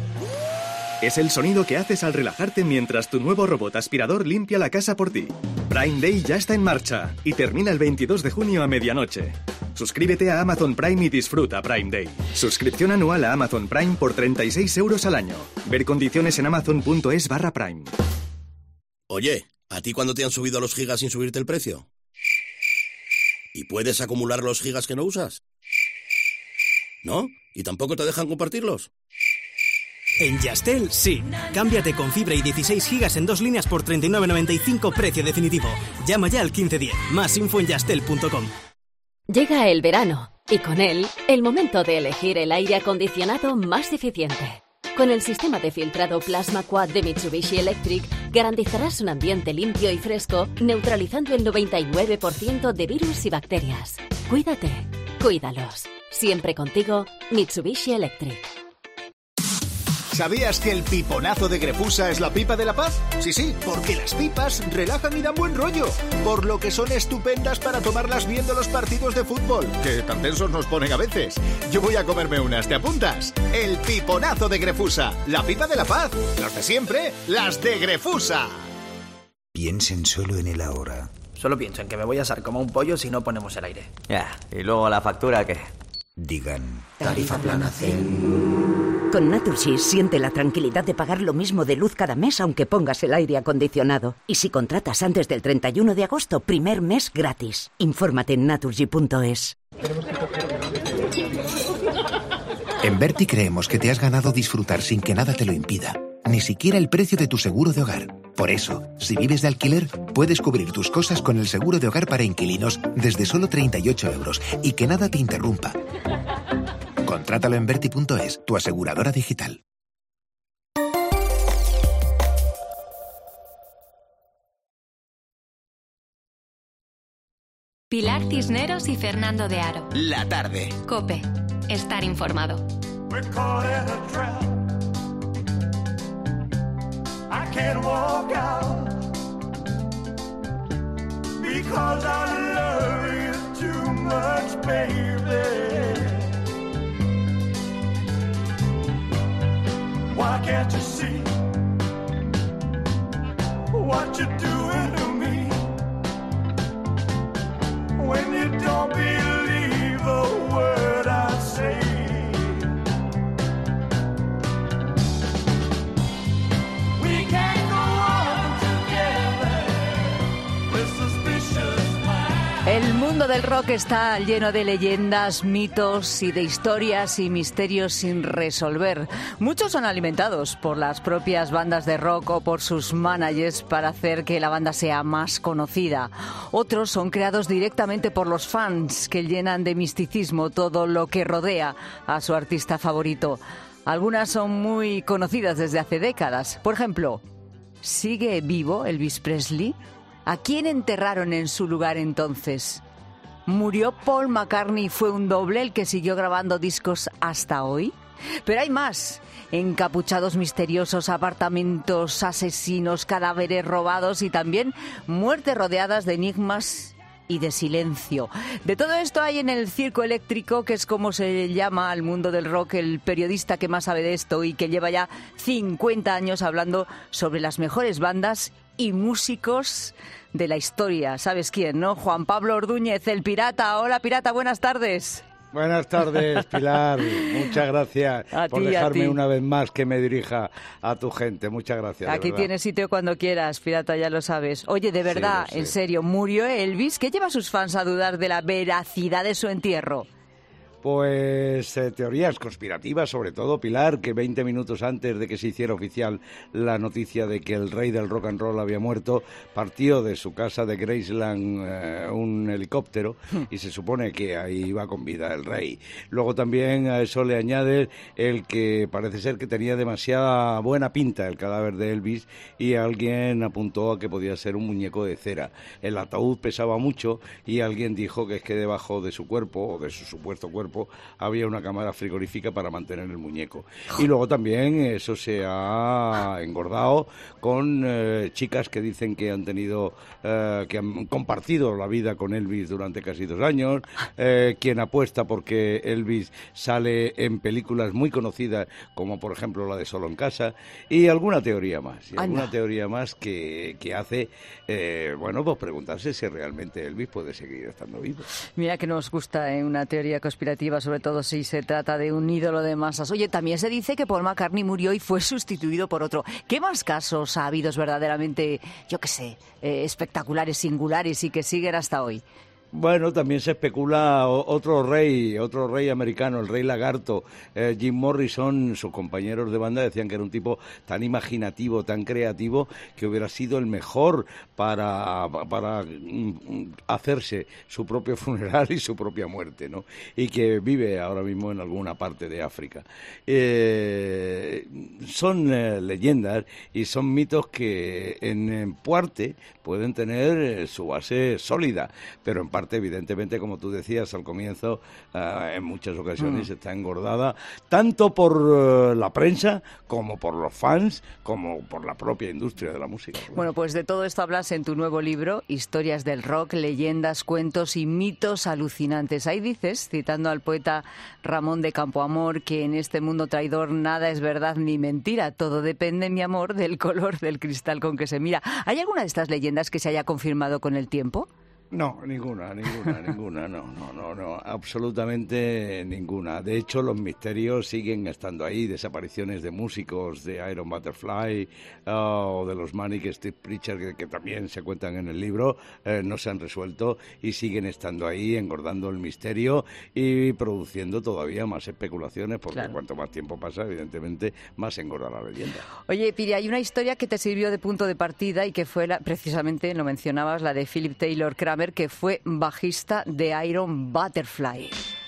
Es el sonido que haces al relajarte mientras tu nuevo robot aspirador limpia la casa por ti. Prime Day ya está en marcha y termina el veintidós de junio a medianoche. Suscríbete a Amazon Prime y disfruta Prime Day. Suscripción anual a Amazon Prime por treinta y seis euros al año. Ver condiciones en amazon.es barra Prime. Oye, ¿a ti cuándo te han subido los gigas sin subirte el precio? ¿Y puedes acumular los gigas que no usas? ¿No? ¿Y tampoco te dejan compartirlos? En Yastel, sí. Cámbiate con fibra y dieciséis gigas en dos líneas por treinta y nueve noventa y cinco, precio definitivo. Llama ya al quince diez. Más info en yastel punto com. Llega el verano y con él el momento de elegir el aire acondicionado más eficiente. Con el sistema de filtrado Plasma Quad de Mitsubishi Electric garantizarás un ambiente limpio y fresco, neutralizando el noventa y nueve por ciento de virus y bacterias. Cuídate, cuídalos. Siempre contigo, Mitsubishi Electric. ¿Sabías que el piponazo de Grefusa es la pipa de la paz? Sí, sí, porque las pipas relajan y dan buen rollo, por lo que son estupendas para tomarlas viendo los partidos de fútbol, que tan tensos nos ponen a veces. Yo voy a comerme unas, ¿te apuntas? El piponazo de Grefusa, la pipa de la paz, las de siempre, las de Grefusa. Piensen solo en el ahora. Solo pienso en que me voy a asar como un pollo si no ponemos el aire. Ya, y luego la factura, ¿qué? Digan. Tarifa plana cien. Con Naturgy siente la tranquilidad de pagar lo mismo de luz cada mes aunque pongas el aire acondicionado. Y si contratas antes del treinta y uno de agosto, primer mes gratis. Infórmate en naturgy punto es. En Berti creemos que te has ganado disfrutar sin que nada te lo impida. Ni siquiera el precio de tu seguro de hogar. Por eso, si vives de alquiler, puedes cubrir tus cosas con el seguro de hogar para inquilinos desde solo treinta y ocho euros y que nada te interrumpa. Contrátalo en Berti punto es, tu aseguradora digital. Pilar Cisneros y Fernando de Aro. La tarde. COPE. Estar informado. I can't walk out because I love you too much, baby. Why can't you see what you're doing to me when you don't believe a word I say? El mundo del rock está lleno de leyendas, mitos y de historias y misterios sin resolver. Muchos son alimentados por las propias bandas de rock o por sus managers para hacer que la banda sea más conocida. Otros son creados directamente por los fans que llenan de misticismo todo lo que rodea a su artista favorito. Algunas son muy conocidas desde hace décadas. Por ejemplo, ¿sigue vivo Elvis Presley? ¿A quién enterraron en su lugar entonces? ¿Murió Paul McCartney y fue un doble el que siguió grabando discos hasta hoy? Pero hay más. Encapuchados misteriosos, apartamentos asesinos, cadáveres robados y también muertes rodeadas de enigmas y de silencio. De todo esto hay en el Circo Eléctrico, que es como se llama al mundo del rock el periodista que más sabe de esto y que lleva ya cincuenta años hablando sobre las mejores bandas y músicos de la historia. ¿Sabes quién, no? Juan Pablo Ordúñez, el Pirata. Hola, Pirata, buenas tardes. Buenas tardes, Pilar. Muchas gracias a por ti, dejarme a ti. una vez más que me dirija a tu gente. Muchas gracias. Aquí tienes sitio cuando quieras, Pirata, ya lo sabes. Oye, de verdad, Sí, lo sé. en serio, ¿murió Elvis? ¿Qué lleva a sus fans a dudar de la veracidad de su entierro? Pues eh, teorías conspirativas, sobre todo, Pilar, que veinte minutos antes de que se hiciera oficial la noticia de que el rey del rock and roll había muerto, partió de su casa de Graceland eh, un helicóptero y se supone que ahí iba con vida el rey. Luego también a eso le añade el que parece ser que tenía demasiada buena pinta el cadáver de Elvis y alguien apuntó a que podía ser un muñeco de cera. El ataúd pesaba mucho y alguien dijo que es que debajo de su cuerpo, o de su supuesto cuerpo, cuerpo había una cámara frigorífica para mantener el muñeco. Y luego también eso se ha engordado con eh, chicas que dicen que han tenido, eh, que han compartido la vida con Elvis durante casi dos años, eh, quien apuesta porque Elvis sale en películas muy conocidas, como por ejemplo la de Solo en Casa, y alguna teoría más, y alguna teoría más que, que hace, eh, bueno, pues preguntarse si realmente Elvis puede seguir estando vivo. Mira que nos gusta ¿eh? una teoría conspirativa, sobre todo si se trata de un ídolo de masas. Oye, también se dice que Paul McCartney murió y fue sustituido por otro. ¿Qué más casos ha habido verdaderamente, yo qué sé, eh, espectaculares, singulares y que siguen hasta hoy? Bueno, también se especula otro rey, otro rey americano, el rey lagarto, eh, Jim Morrison. Sus compañeros de banda decían que era un tipo tan imaginativo, tan creativo, que hubiera sido el mejor para, para mm, hacerse su propio funeral y su propia muerte, ¿no? Y que vive ahora mismo en alguna parte de África. Eh, son eh, leyendas y son mitos que en, en parte pueden tener eh, su base sólida, pero en parte, evidentemente, como tú decías al comienzo, uh, en muchas ocasiones mm. está engordada, tanto por uh, la prensa, como por los fans, como por la propia industria de la música. Bueno, pues de todo esto hablas en tu nuevo libro, Historias del Rock, leyendas, cuentos y mitos alucinantes. Ahí dices, citando al poeta Ramón de Campoamor, que en este mundo traidor nada es verdad ni mentira, todo depende, mi amor, del color del cristal con que se mira. ¿Hay alguna de estas leyendas que se haya confirmado con el tiempo? No, ninguna, ninguna, ninguna, no, no, no, no, absolutamente ninguna. De hecho, los misterios siguen estando ahí, desapariciones de músicos de Iron Butterfly uh, o de los Manic Street Preachers, que, que también se cuentan en el libro, eh, no se han resuelto y siguen estando ahí, engordando el misterio y produciendo todavía más especulaciones, porque claro, cuanto más tiempo pasa, evidentemente, más engorda la leyenda. Oye, Piri, hay una historia que te sirvió de punto de partida y que fue, la, precisamente, lo mencionabas, la de Philip Taylor Kramer, que fue bajista de Iron Butterfly.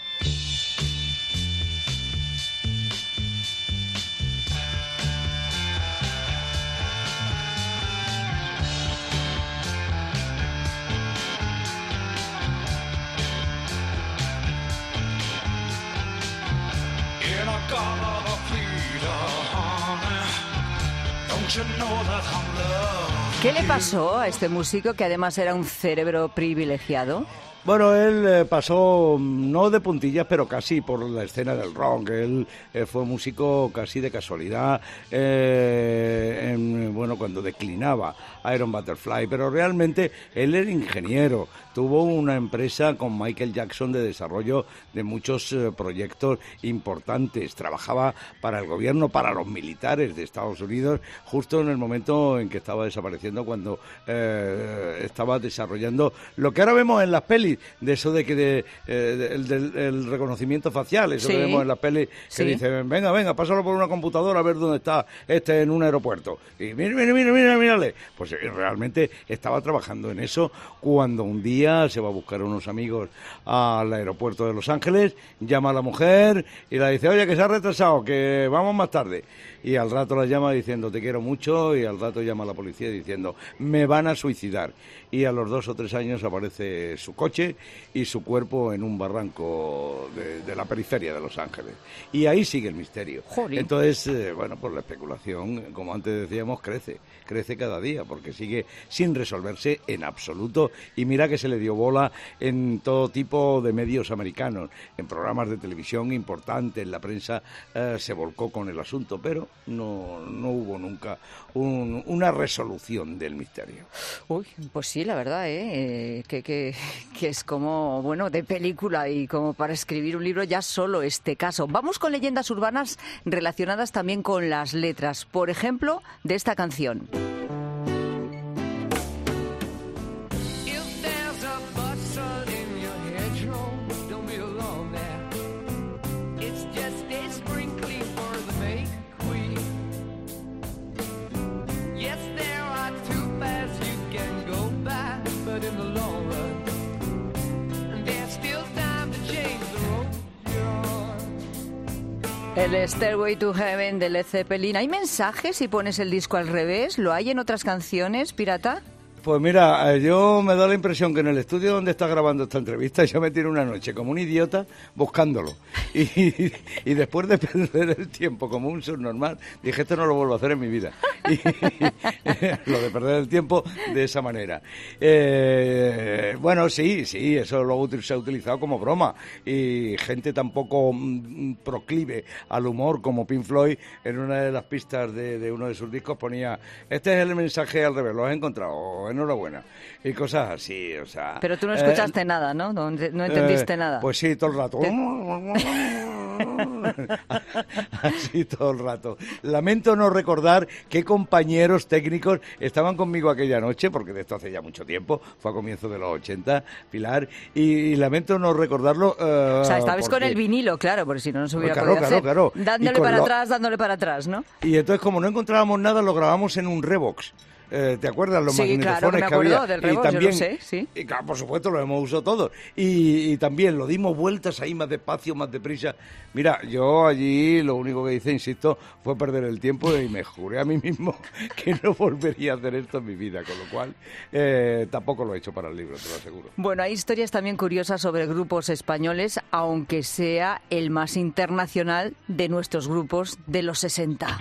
¿Qué le pasó a este músico que además era un cerebro privilegiado? Bueno, él eh, pasó, no de puntillas, pero casi por la escena del rock. Él eh, fue músico casi de casualidad, eh, en, bueno, cuando declinaba Iron Butterfly, pero realmente él era ingeniero. Tuvo una empresa con Michael Jackson de desarrollo de muchos eh, proyectos importantes. Trabajaba para el gobierno, para los militares de Estados Unidos, justo en el momento en que estaba desapareciendo, cuando eh, estaba desarrollando lo que ahora vemos en las pelis, de eso de que de, eh, de, el, del el reconocimiento facial, eso sí, que vemos en las pelis, que sí, dicen, venga, venga, pásalo por una computadora a ver dónde está este en un aeropuerto. Y mira, mira, mira, mira, mírale. Pues eh, realmente estaba trabajando en eso cuando un día se va a buscar a unos amigos al aeropuerto de Los Ángeles, llama a la mujer y la dice, oye, que se ha retrasado, que vamos más tarde. Y al rato la llama diciendo, te quiero mucho, y al rato llama a la policía diciendo, me van a suicidar. Y a los dos o tres años aparece su coche y su cuerpo en un barranco de, de la periferia de Los Ángeles. Y ahí sigue el misterio. Jolín. Entonces, eh, bueno, pues la especulación, como antes decíamos, crece, crece cada día, porque sigue sin resolverse en absoluto. Y mira que se le dio bola en todo tipo de medios americanos, en programas de televisión importantes, la prensa eh, se volcó con el asunto, pero no, no hubo nunca un, una resolución del misterio. Uy, pues sí, la verdad, ¿eh? eh que, que, que es como, bueno, de película y como para escribir un libro ya solo este caso. Vamos con leyendas urbanas relacionadas también con las letras. Por ejemplo, de esta canción. El Stairway to Heaven de Led Zeppelin. ¿Hay mensajes si pones el disco al revés? ¿Lo hay en otras canciones, Pirata? Pues mira, yo me da la impresión que en el estudio donde está grabando esta entrevista yo me tiro una noche como un idiota buscándolo. Y, y, y después de perder el tiempo como un subnormal, dije, esto no lo vuelvo a hacer en mi vida. Y, y, lo de perder el tiempo de esa manera. Eh, bueno, sí, sí, eso luego se ha utilizado como broma. Y gente tampoco mm, proclive al humor como Pink Floyd, en una de las pistas de, de uno de sus discos ponía, este es el mensaje al revés, lo has encontrado, enhorabuena, y cosas así, o sea... Pero tú no escuchaste eh, nada, ¿no? No, no entendiste eh, nada. Pues sí, todo el rato. Así todo el rato. Lamento no recordar qué compañeros técnicos estaban conmigo aquella noche, porque de esto hace ya mucho tiempo, fue a comienzos de los ochenta, Pilar, y, y lamento no recordarlo. Uh, o sea, estabais porque... con el vinilo, claro, porque si no, no se hubiera pues claro, podido claro, hacer. Claro. Dándole para lo... atrás, dándole para atrás, ¿no? Y entonces, como no encontrábamos nada, lo grabamos en un Revox. Eh, ¿Te acuerdas los sí, magnetofones claro que, me acuerdo que había? Del Revox, y también, yo lo sé, sí. Y claro, por supuesto, lo hemos usado todos. Y, y también lo dimos vueltas ahí más despacio, más deprisa. Mira, yo allí lo único que hice, insisto, fue perder el tiempo y me juré a mí mismo que no volvería a hacer esto en mi vida, con lo cual eh, tampoco lo he hecho para el libro, te lo aseguro. Bueno, hay historias también curiosas sobre grupos españoles, aunque sea el más internacional de nuestros grupos de los sesenta.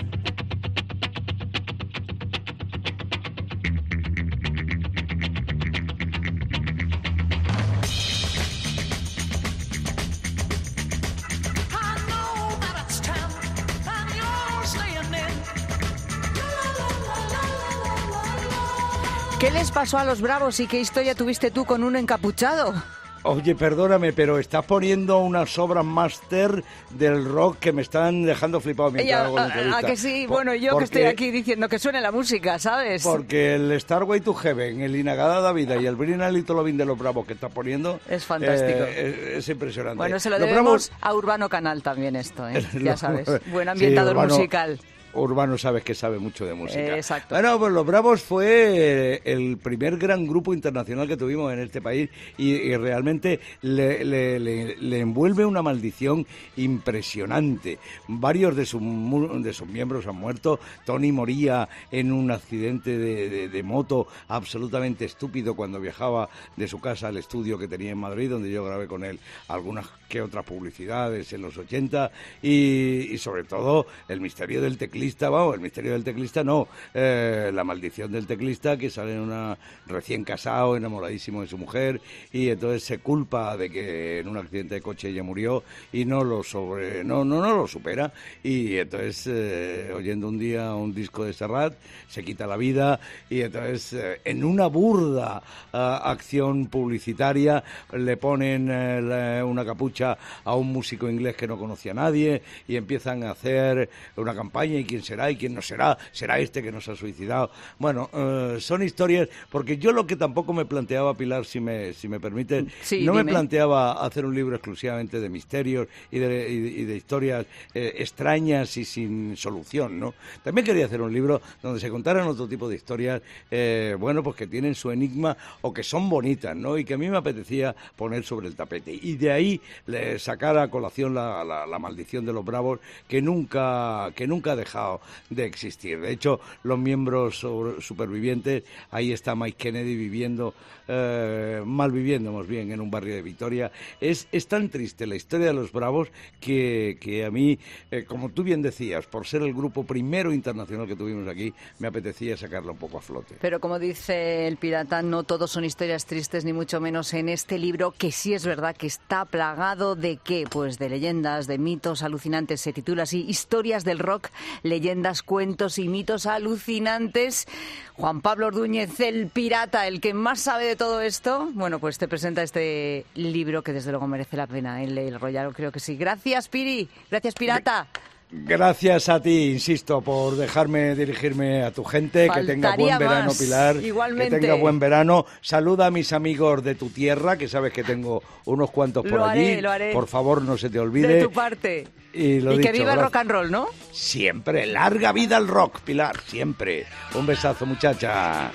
¿Qué les pasó a los Bravos y qué historia tuviste tú con uno encapuchado? Oye, perdóname, pero estás poniendo unas obras máster del rock que me están dejando flipado mientras Ella, hago la entrevista. ¿A que sí? Por, bueno, yo porque, que estoy aquí diciendo que suene la música, ¿sabes? Porque el Starway to Heaven, el Inagada Vida y el Bring a Little Lovin' de los Bravos que estás poniendo... Es fantástico. Eh, es, es impresionante. Bueno, se lo los debemos Bravos, a Urbano Canal también esto, ¿eh? Ya los, sabes. Buen ambientador sí, Urbano, musical. Urbano sabes que sabe mucho de música. Eh, exacto. Bueno, pues Los Bravos fue el primer gran grupo internacional que tuvimos en este país y, y realmente le, le, le, le envuelve una maldición impresionante. Varios de sus, de sus miembros han muerto. Tony moría en un accidente de, de, de moto absolutamente estúpido cuando viajaba de su casa al estudio que tenía en Madrid, donde yo grabé con él algunas que otras publicidades en los ochenta y, y sobre todo el misterio del teclista. Vamos, el misterio del teclista no, eh, la maldición del teclista que sale en una recién casado, enamoradísimo de su mujer y entonces se culpa de que en un accidente de coche ella murió y no lo sobre, no, no, no lo supera y entonces eh, oyendo un día un disco de Serrat se quita la vida y entonces eh, en una burda uh, acción publicitaria le ponen eh, la, una capucha a un músico inglés que no conocía a nadie y empiezan a hacer una campaña y quién será y quién no será, será este que nos ha suicidado. Bueno, uh, son historias, porque yo lo que tampoco me planteaba, Pilar, si me si me permiten, sí, no dime. me planteaba hacer un libro exclusivamente de misterios y de, y de, y de historias eh, extrañas y sin solución, ¿no? También quería hacer un libro donde se contaran otro tipo de historias, eh, bueno, pues que tienen su enigma o que son bonitas, ¿no? Y que a mí me apetecía poner sobre el tapete. Y de ahí le sacar a colación la, la, la maldición de los Bravos, que nunca, que nunca ha dejado de existir. De hecho, los miembros supervivientes, ahí está Mike Kennedy viviendo, eh, mal viviendo más bien, en un barrio de Vitoria. Es, es tan triste la historia de los Bravos que, que a mí, eh, como tú bien decías, por ser el grupo primero internacional que tuvimos aquí, me apetecía sacarlo un poco a flote. Pero como dice el pirata, no todos son historias tristes, ni mucho menos en este libro, que sí es verdad que está plagado de ¿qué? Pues de leyendas, de mitos alucinantes. Se titula así, Historias del Rock, leyendas, cuentos y mitos alucinantes. Juan Pablo Ordúñez, el pirata, el que más sabe de todo esto, bueno, pues te presenta este libro que desde luego merece la pena, ¿eh? El Royal, creo que sí. Gracias, Piri. Gracias, pirata. Gracias a ti, insisto, por dejarme dirigirme a tu gente. Faltaría que tenga buen verano, más. Pilar. Igualmente. Que tenga buen verano. Saluda a mis amigos de tu tierra, que sabes que tengo unos cuantos por lo allí. Haré, lo haré. Por favor, no se te olvide. De tu parte. Y, lo y dicho, que viva el gracias. rock and roll, ¿no? Siempre. Larga vida al rock, Pilar. Siempre. Un besazo, muchacha.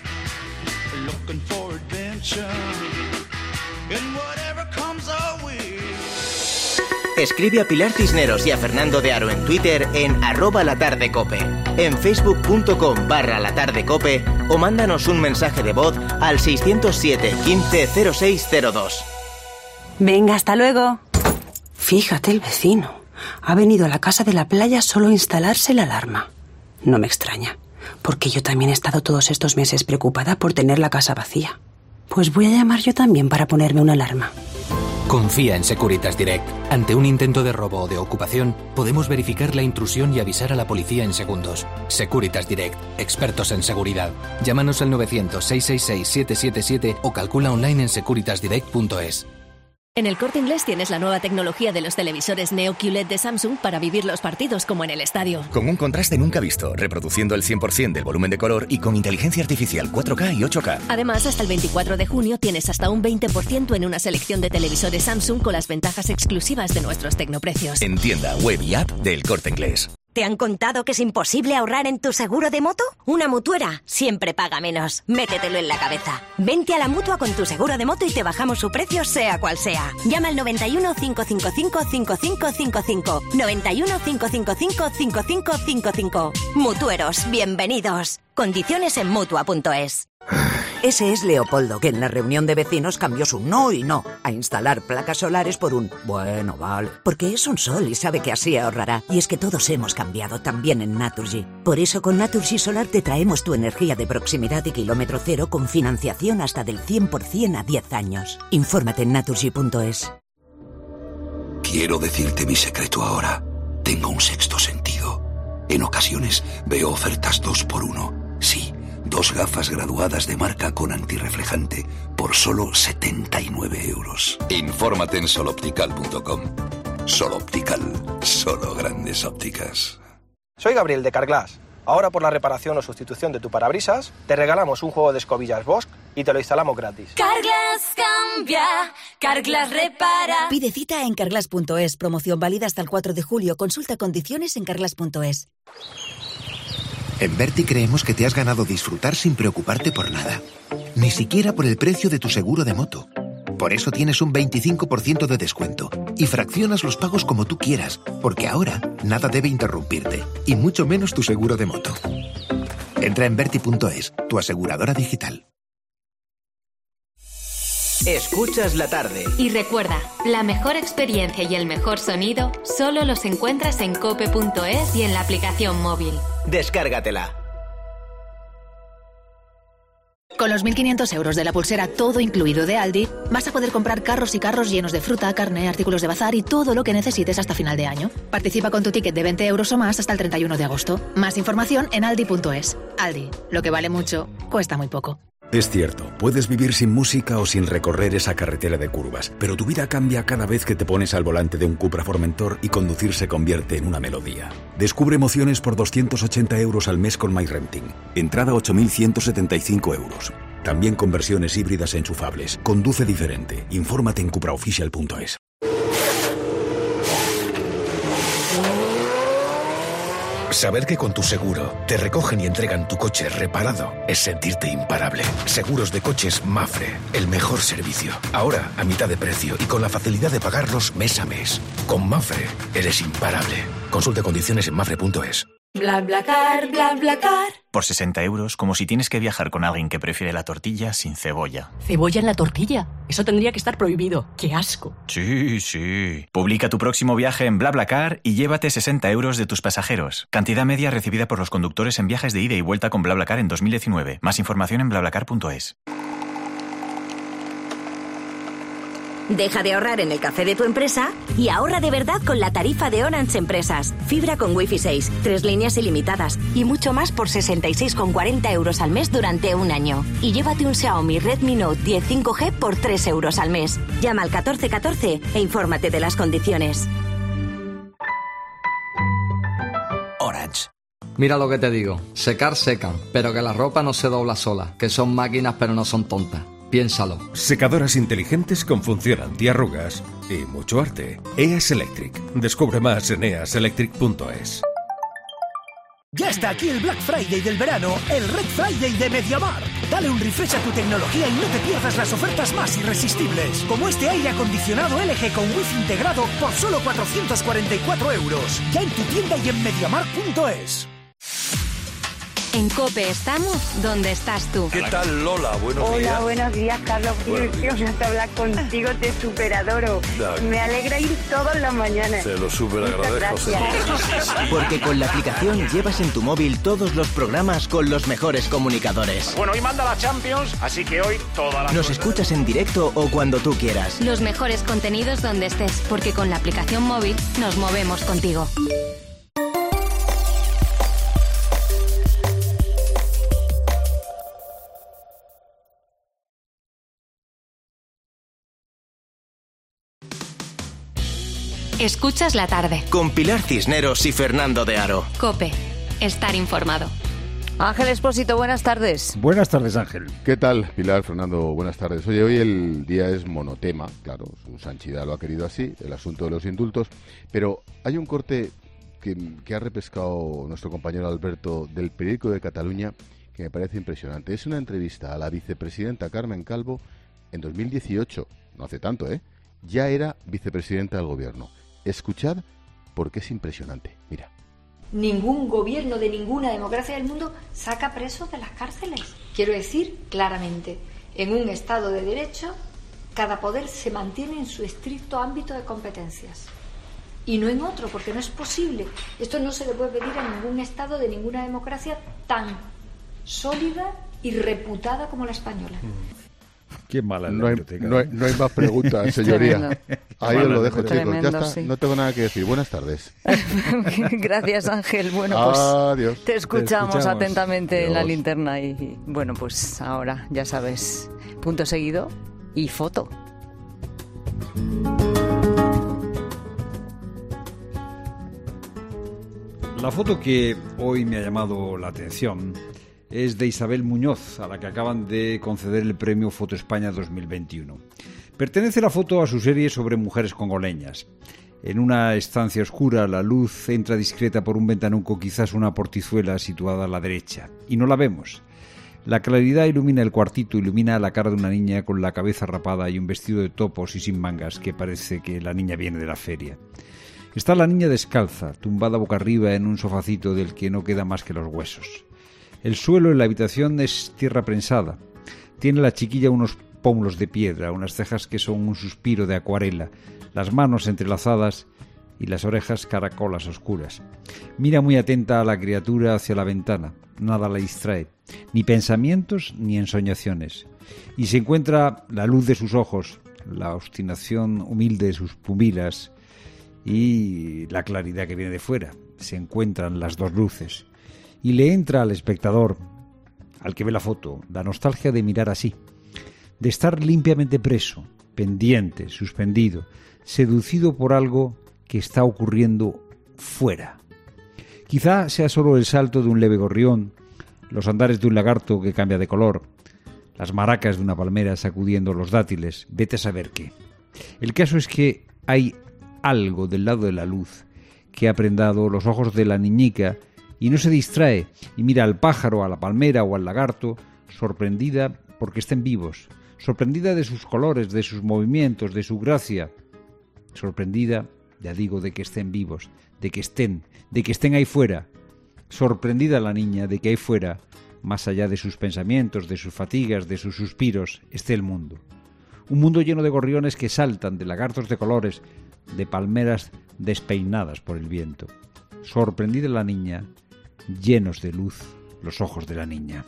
Looking for adventure and whatever comes our way. Escribe a Pilar Cisneros y a Fernando de Aro en Twitter en arroba latardecope, en facebook.com barra latardecope o mándanos un mensaje de voz al seiscientos siete, quince, cero seis cero dos. Venga, hasta luego. Fíjate el vecino. Ha venido a la casa de la playa solo a instalarse la alarma. No me extraña, porque yo también he estado todos estos meses preocupada por tener la casa vacía. Pues voy a llamar yo también para ponerme una alarma. Confía en Securitas Direct. Ante un intento de robo o de ocupación, podemos verificar la intrusión y avisar a la policía en segundos. Securitas Direct, expertos en seguridad. Llámanos al novecientos, seiscientos sesenta y seis, siete siete siete o calcula online en securitas direct punto es. En El Corte Inglés tienes la nueva tecnología de los televisores Neo Q L E D de Samsung para vivir los partidos como en el estadio. Con un contraste nunca visto, reproduciendo el cien por ciento del volumen de color y con inteligencia artificial cuatro K y ocho K. Además, hasta el veinticuatro de junio tienes hasta un veinte por ciento en una selección de televisores Samsung con las ventajas exclusivas de nuestros tecnoprecios. En tienda, web y app de El Corte Inglés. ¿Te han contado que es imposible ahorrar en tu seguro de moto? Una mutuera siempre paga menos. Métetelo en la cabeza. Vente a la Mutua con tu seguro de moto y te bajamos su precio sea cual sea. Llama al noventa y uno, cinco cinco cinco, cinco cinco cinco cinco. noventa y uno, cinco cinco cinco, cinco cinco cinco cinco. Mutueros, bienvenidos. Condiciones en Mutua punto es. Ese es Leopoldo, que en la reunión de vecinos cambió su no y no a instalar placas solares por un bueno, vale. Porque es un sol y sabe que así ahorrará. Y es que todos hemos cambiado, también en Naturgy. Por eso con Naturgy Solar te traemos tu energía de proximidad y kilómetro cero con financiación hasta del cien por ciento a diez años. Infórmate en naturgy punto es. Quiero decirte mi secreto ahora. Tengo un sexto sentido. En ocasiones veo ofertas dos por uno. Sí. Dos gafas graduadas de marca con antirreflejante por solo setenta y nueve euros. Infórmate en soloptical punto com. Soloptical, solo grandes ópticas. Soy Gabriel de Carglass. Ahora por la reparación o sustitución de tu parabrisas, te regalamos un juego de escobillas Bosch y te lo instalamos gratis. Carglass cambia, Carglass repara. Pide cita en carglass punto es. Promoción válida hasta el cuatro de julio. Consulta condiciones en carglass punto es. En Berti creemos que te has ganado disfrutar sin preocuparte por nada. Ni siquiera por el precio de tu seguro de moto. Por eso tienes un veinticinco por ciento de descuento y fraccionas los pagos como tú quieras, porque ahora nada debe interrumpirte, y mucho menos tu seguro de moto. Entra en Berti punto es, tu aseguradora digital. Escuchas la tarde. Y recuerda, la mejor experiencia y el mejor sonido solo los encuentras en cope punto es y en la aplicación móvil. Descárgatela. Con los mil quinientos euros de la pulsera todo incluido de Aldi, vas a poder comprar carros y carros llenos de fruta, carne, artículos de bazar y todo lo que necesites hasta final de año. Participa con tu ticket de veinte euros o más hasta el treinta y uno de agosto. Más información en aldi punto es. Aldi, lo que vale mucho, cuesta muy poco. Es cierto, puedes vivir sin música o sin recorrer esa carretera de curvas, pero tu vida cambia cada vez que te pones al volante de un Cupra Formentor y conducir se convierte en una melodía. Descubre emociones por doscientos ochenta euros al mes con MyRenting. Entrada ocho mil ciento setenta y cinco euros. También con versiones híbridas enchufables. Conduce diferente. Infórmate en cupra oficial punto es. Saber que con tu seguro te recogen y entregan tu coche reparado es sentirte imparable. Seguros de coches Mafre, el mejor servicio. Ahora a mitad de precio y con la facilidad de pagarlos mes a mes. Con Mafre eres imparable. Consulte condiciones en mafre punto es. BlaBlaCar, BlaBlaCar. Por sesenta euros, como si tienes que viajar con alguien que prefiere la tortilla sin cebolla. ¿Cebolla en la tortilla? Eso tendría que estar prohibido. ¡Qué asco! Sí, sí. Publica tu próximo viaje en BlaBlaCar y llévate sesenta euros de tus pasajeros. Cantidad media recibida por los conductores en viajes de ida y vuelta con BlaBlaCar en dos mil diecinueve. Más información en BlaBlaCar punto es. Deja de ahorrar en el café de tu empresa y ahorra de verdad con la tarifa de Orange Empresas. Fibra con Wi-Fi seis, tres líneas ilimitadas y mucho más por sesenta y seis con cuarenta euros al mes durante un año. Y llévate un Xiaomi Redmi Note diez cinco G por tres euros al mes. Llama al catorce catorce e infórmate de las condiciones. Orange. Mira lo que te digo, secar secan, pero que la ropa no se dobla sola, que son máquinas pero no son tontas. Piénsalo. Secadoras inteligentes con función antiarrugas y mucho arte. E A S Electric. Descubre más en e a s electric punto es. Ya está aquí el Black Friday del verano, el Red Friday de MediaMarkt. Dale un refresh a tu tecnología y no te pierdas las ofertas más irresistibles, como este aire acondicionado L G con wifi integrado por solo cuatrocientos cuarenta y cuatro euros. Ya en tu tienda y en mediamarkt punto es. En COPE estamos donde estás tú. ¿Qué tal, Lola? Buenos Hola, días. Hola, buenos días, Carlos. Qué ilusión hablar contigo, te superadoro. No. Me alegra ir todas las mañanas. Te lo super agradezco, señor. Porque con la aplicación llevas en tu móvil todos los programas con los mejores comunicadores. Bueno, hoy manda la Champions, así que hoy toda la... Nos escuchas en directo o cuando tú quieras. Los mejores contenidos donde estés, porque con la aplicación móvil nos movemos contigo. Escuchas la tarde. Con Pilar Cisneros y Fernando de Aro. COPE. Estar informado. Ángel Expósito, buenas tardes. Buenas tardes, Ángel. ¿Qué tal, Pilar, Fernando? Buenas tardes. Oye, hoy el día es monotema, claro, su Sanchidad lo ha querido así, el asunto de los indultos, pero hay un corte que, que ha repescado nuestro compañero Alberto del periódico de Cataluña que me parece impresionante. Es una entrevista a la vicepresidenta Carmen Calvo en dos mil dieciocho, no hace tanto, ¿eh? Ya era vicepresidenta del gobierno. Escuchad porque es impresionante. Mira. Ningún gobierno de ninguna democracia del mundo saca presos de las cárceles. Quiero decir claramente, en un Estado de Derecho, cada poder se mantiene en su estricto ámbito de competencias. Y no en otro, porque no es posible. Esto no se le puede pedir a ningún Estado de ninguna democracia tan sólida y reputada como la española. Qué mala no hay, no, hay, no hay más preguntas, señoría. Ahí os lo dejo, tremendo, chicos. Ya está, sí. No tengo nada que decir. Buenas tardes. Gracias, Ángel. Bueno, pues Adiós. Te, escuchamos te escuchamos atentamente Adiós. En la linterna y, y bueno, pues ahora ya sabes, punto seguido y foto. La foto que hoy me ha llamado la atención es de Isabel Muñoz, a la que acaban de conceder el premio Foto España dos mil veintiuno. Pertenece la foto a su serie sobre mujeres congoleñas. En una estancia oscura, la luz entra discreta por un ventanuco, quizás una portizuela situada a la derecha, y no la vemos. La claridad ilumina el cuartito, ilumina la cara de una niña con la cabeza rapada y un vestido de topos y sin mangas, que parece que la niña viene de la feria. Está la niña descalza, tumbada boca arriba en un sofacito del que no queda más que los huesos. El suelo en la habitación es tierra prensada. Tiene la chiquilla unos pómulos de piedra, unas cejas que son un suspiro de acuarela, las manos entrelazadas y las orejas caracolas oscuras. Mira muy atenta a la criatura hacia la ventana. Nada la distrae, ni pensamientos ni ensoñaciones. Y se encuentra la luz de sus ojos, la obstinación humilde de sus pupilas y la claridad que viene de fuera. Se encuentran las dos luces. Y le entra al espectador, al que ve la foto, la nostalgia de mirar así, de estar limpiamente preso, pendiente, suspendido, seducido por algo que está ocurriendo fuera. Quizá sea solo el salto de un leve gorrión, los andares de un lagarto que cambia de color, las maracas de una palmera sacudiendo los dátiles, vete a saber qué. El caso es que hay algo del lado de la luz que ha prendado los ojos de la niñica y no se distrae y mira al pájaro, a la palmera o al lagarto, sorprendida porque estén vivos, sorprendida de sus colores, de sus movimientos, de su gracia, sorprendida, ya digo, de que estén vivos, de que estén, de que estén ahí fuera, sorprendida la niña de que ahí fuera, más allá de sus pensamientos, de sus fatigas, de sus suspiros, esté el mundo. Un mundo lleno de gorriones que saltan, de lagartos de colores, de palmeras despeinadas por el viento. Sorprendida la niña, llenos de luz los ojos de la niña.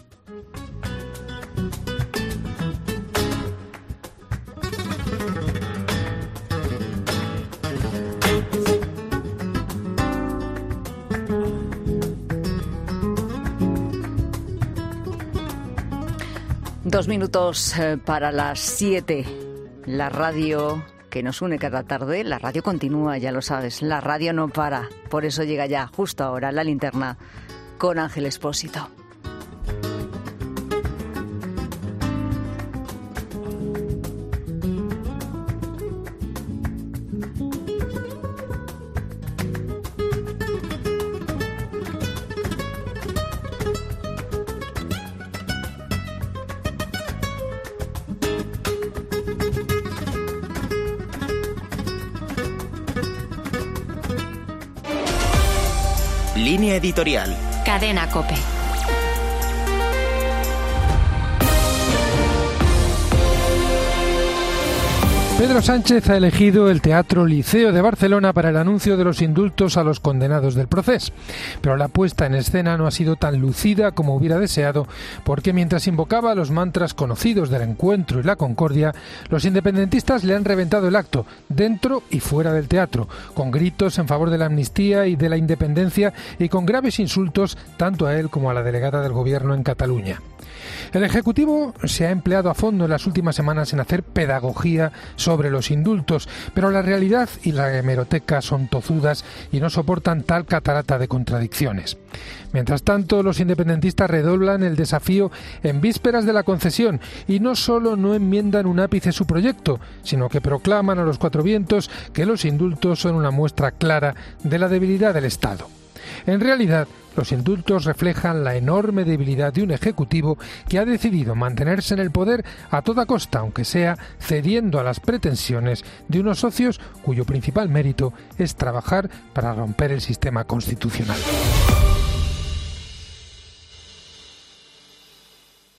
Dos minutos eh, para las siete. La radio que nos une cada tarde, la radio continúa, ya lo sabes. La radio no para. Por eso llega ya, justo ahora, la linterna con Ángel Expósito. Línea editorial. Cadena COPE. Pedro Sánchez ha elegido el Teatro Liceo de Barcelona para el anuncio de los indultos a los condenados del procés. Pero la puesta en escena no ha sido tan lucida como hubiera deseado, porque mientras invocaba los mantras conocidos del encuentro y la concordia, los independentistas le han reventado el acto, dentro y fuera del teatro, con gritos en favor de la amnistía y de la independencia y con graves insultos tanto a él como a la delegada del gobierno en Cataluña. El Ejecutivo se ha empleado a fondo en las últimas semanas en hacer pedagogía sobre los indultos, pero la realidad y la hemeroteca son tozudas y no soportan tal catarata de contradicciones. Mientras tanto, los independentistas redoblan el desafío en vísperas de la concesión y no solo no enmiendan un ápice su proyecto, sino que proclaman a los cuatro vientos que los indultos son una muestra clara de la debilidad del Estado. En realidad, los indultos reflejan la enorme debilidad de un Ejecutivo que ha decidido mantenerse en el poder a toda costa, aunque sea cediendo a las pretensiones de unos socios cuyo principal mérito es trabajar para romper el sistema constitucional.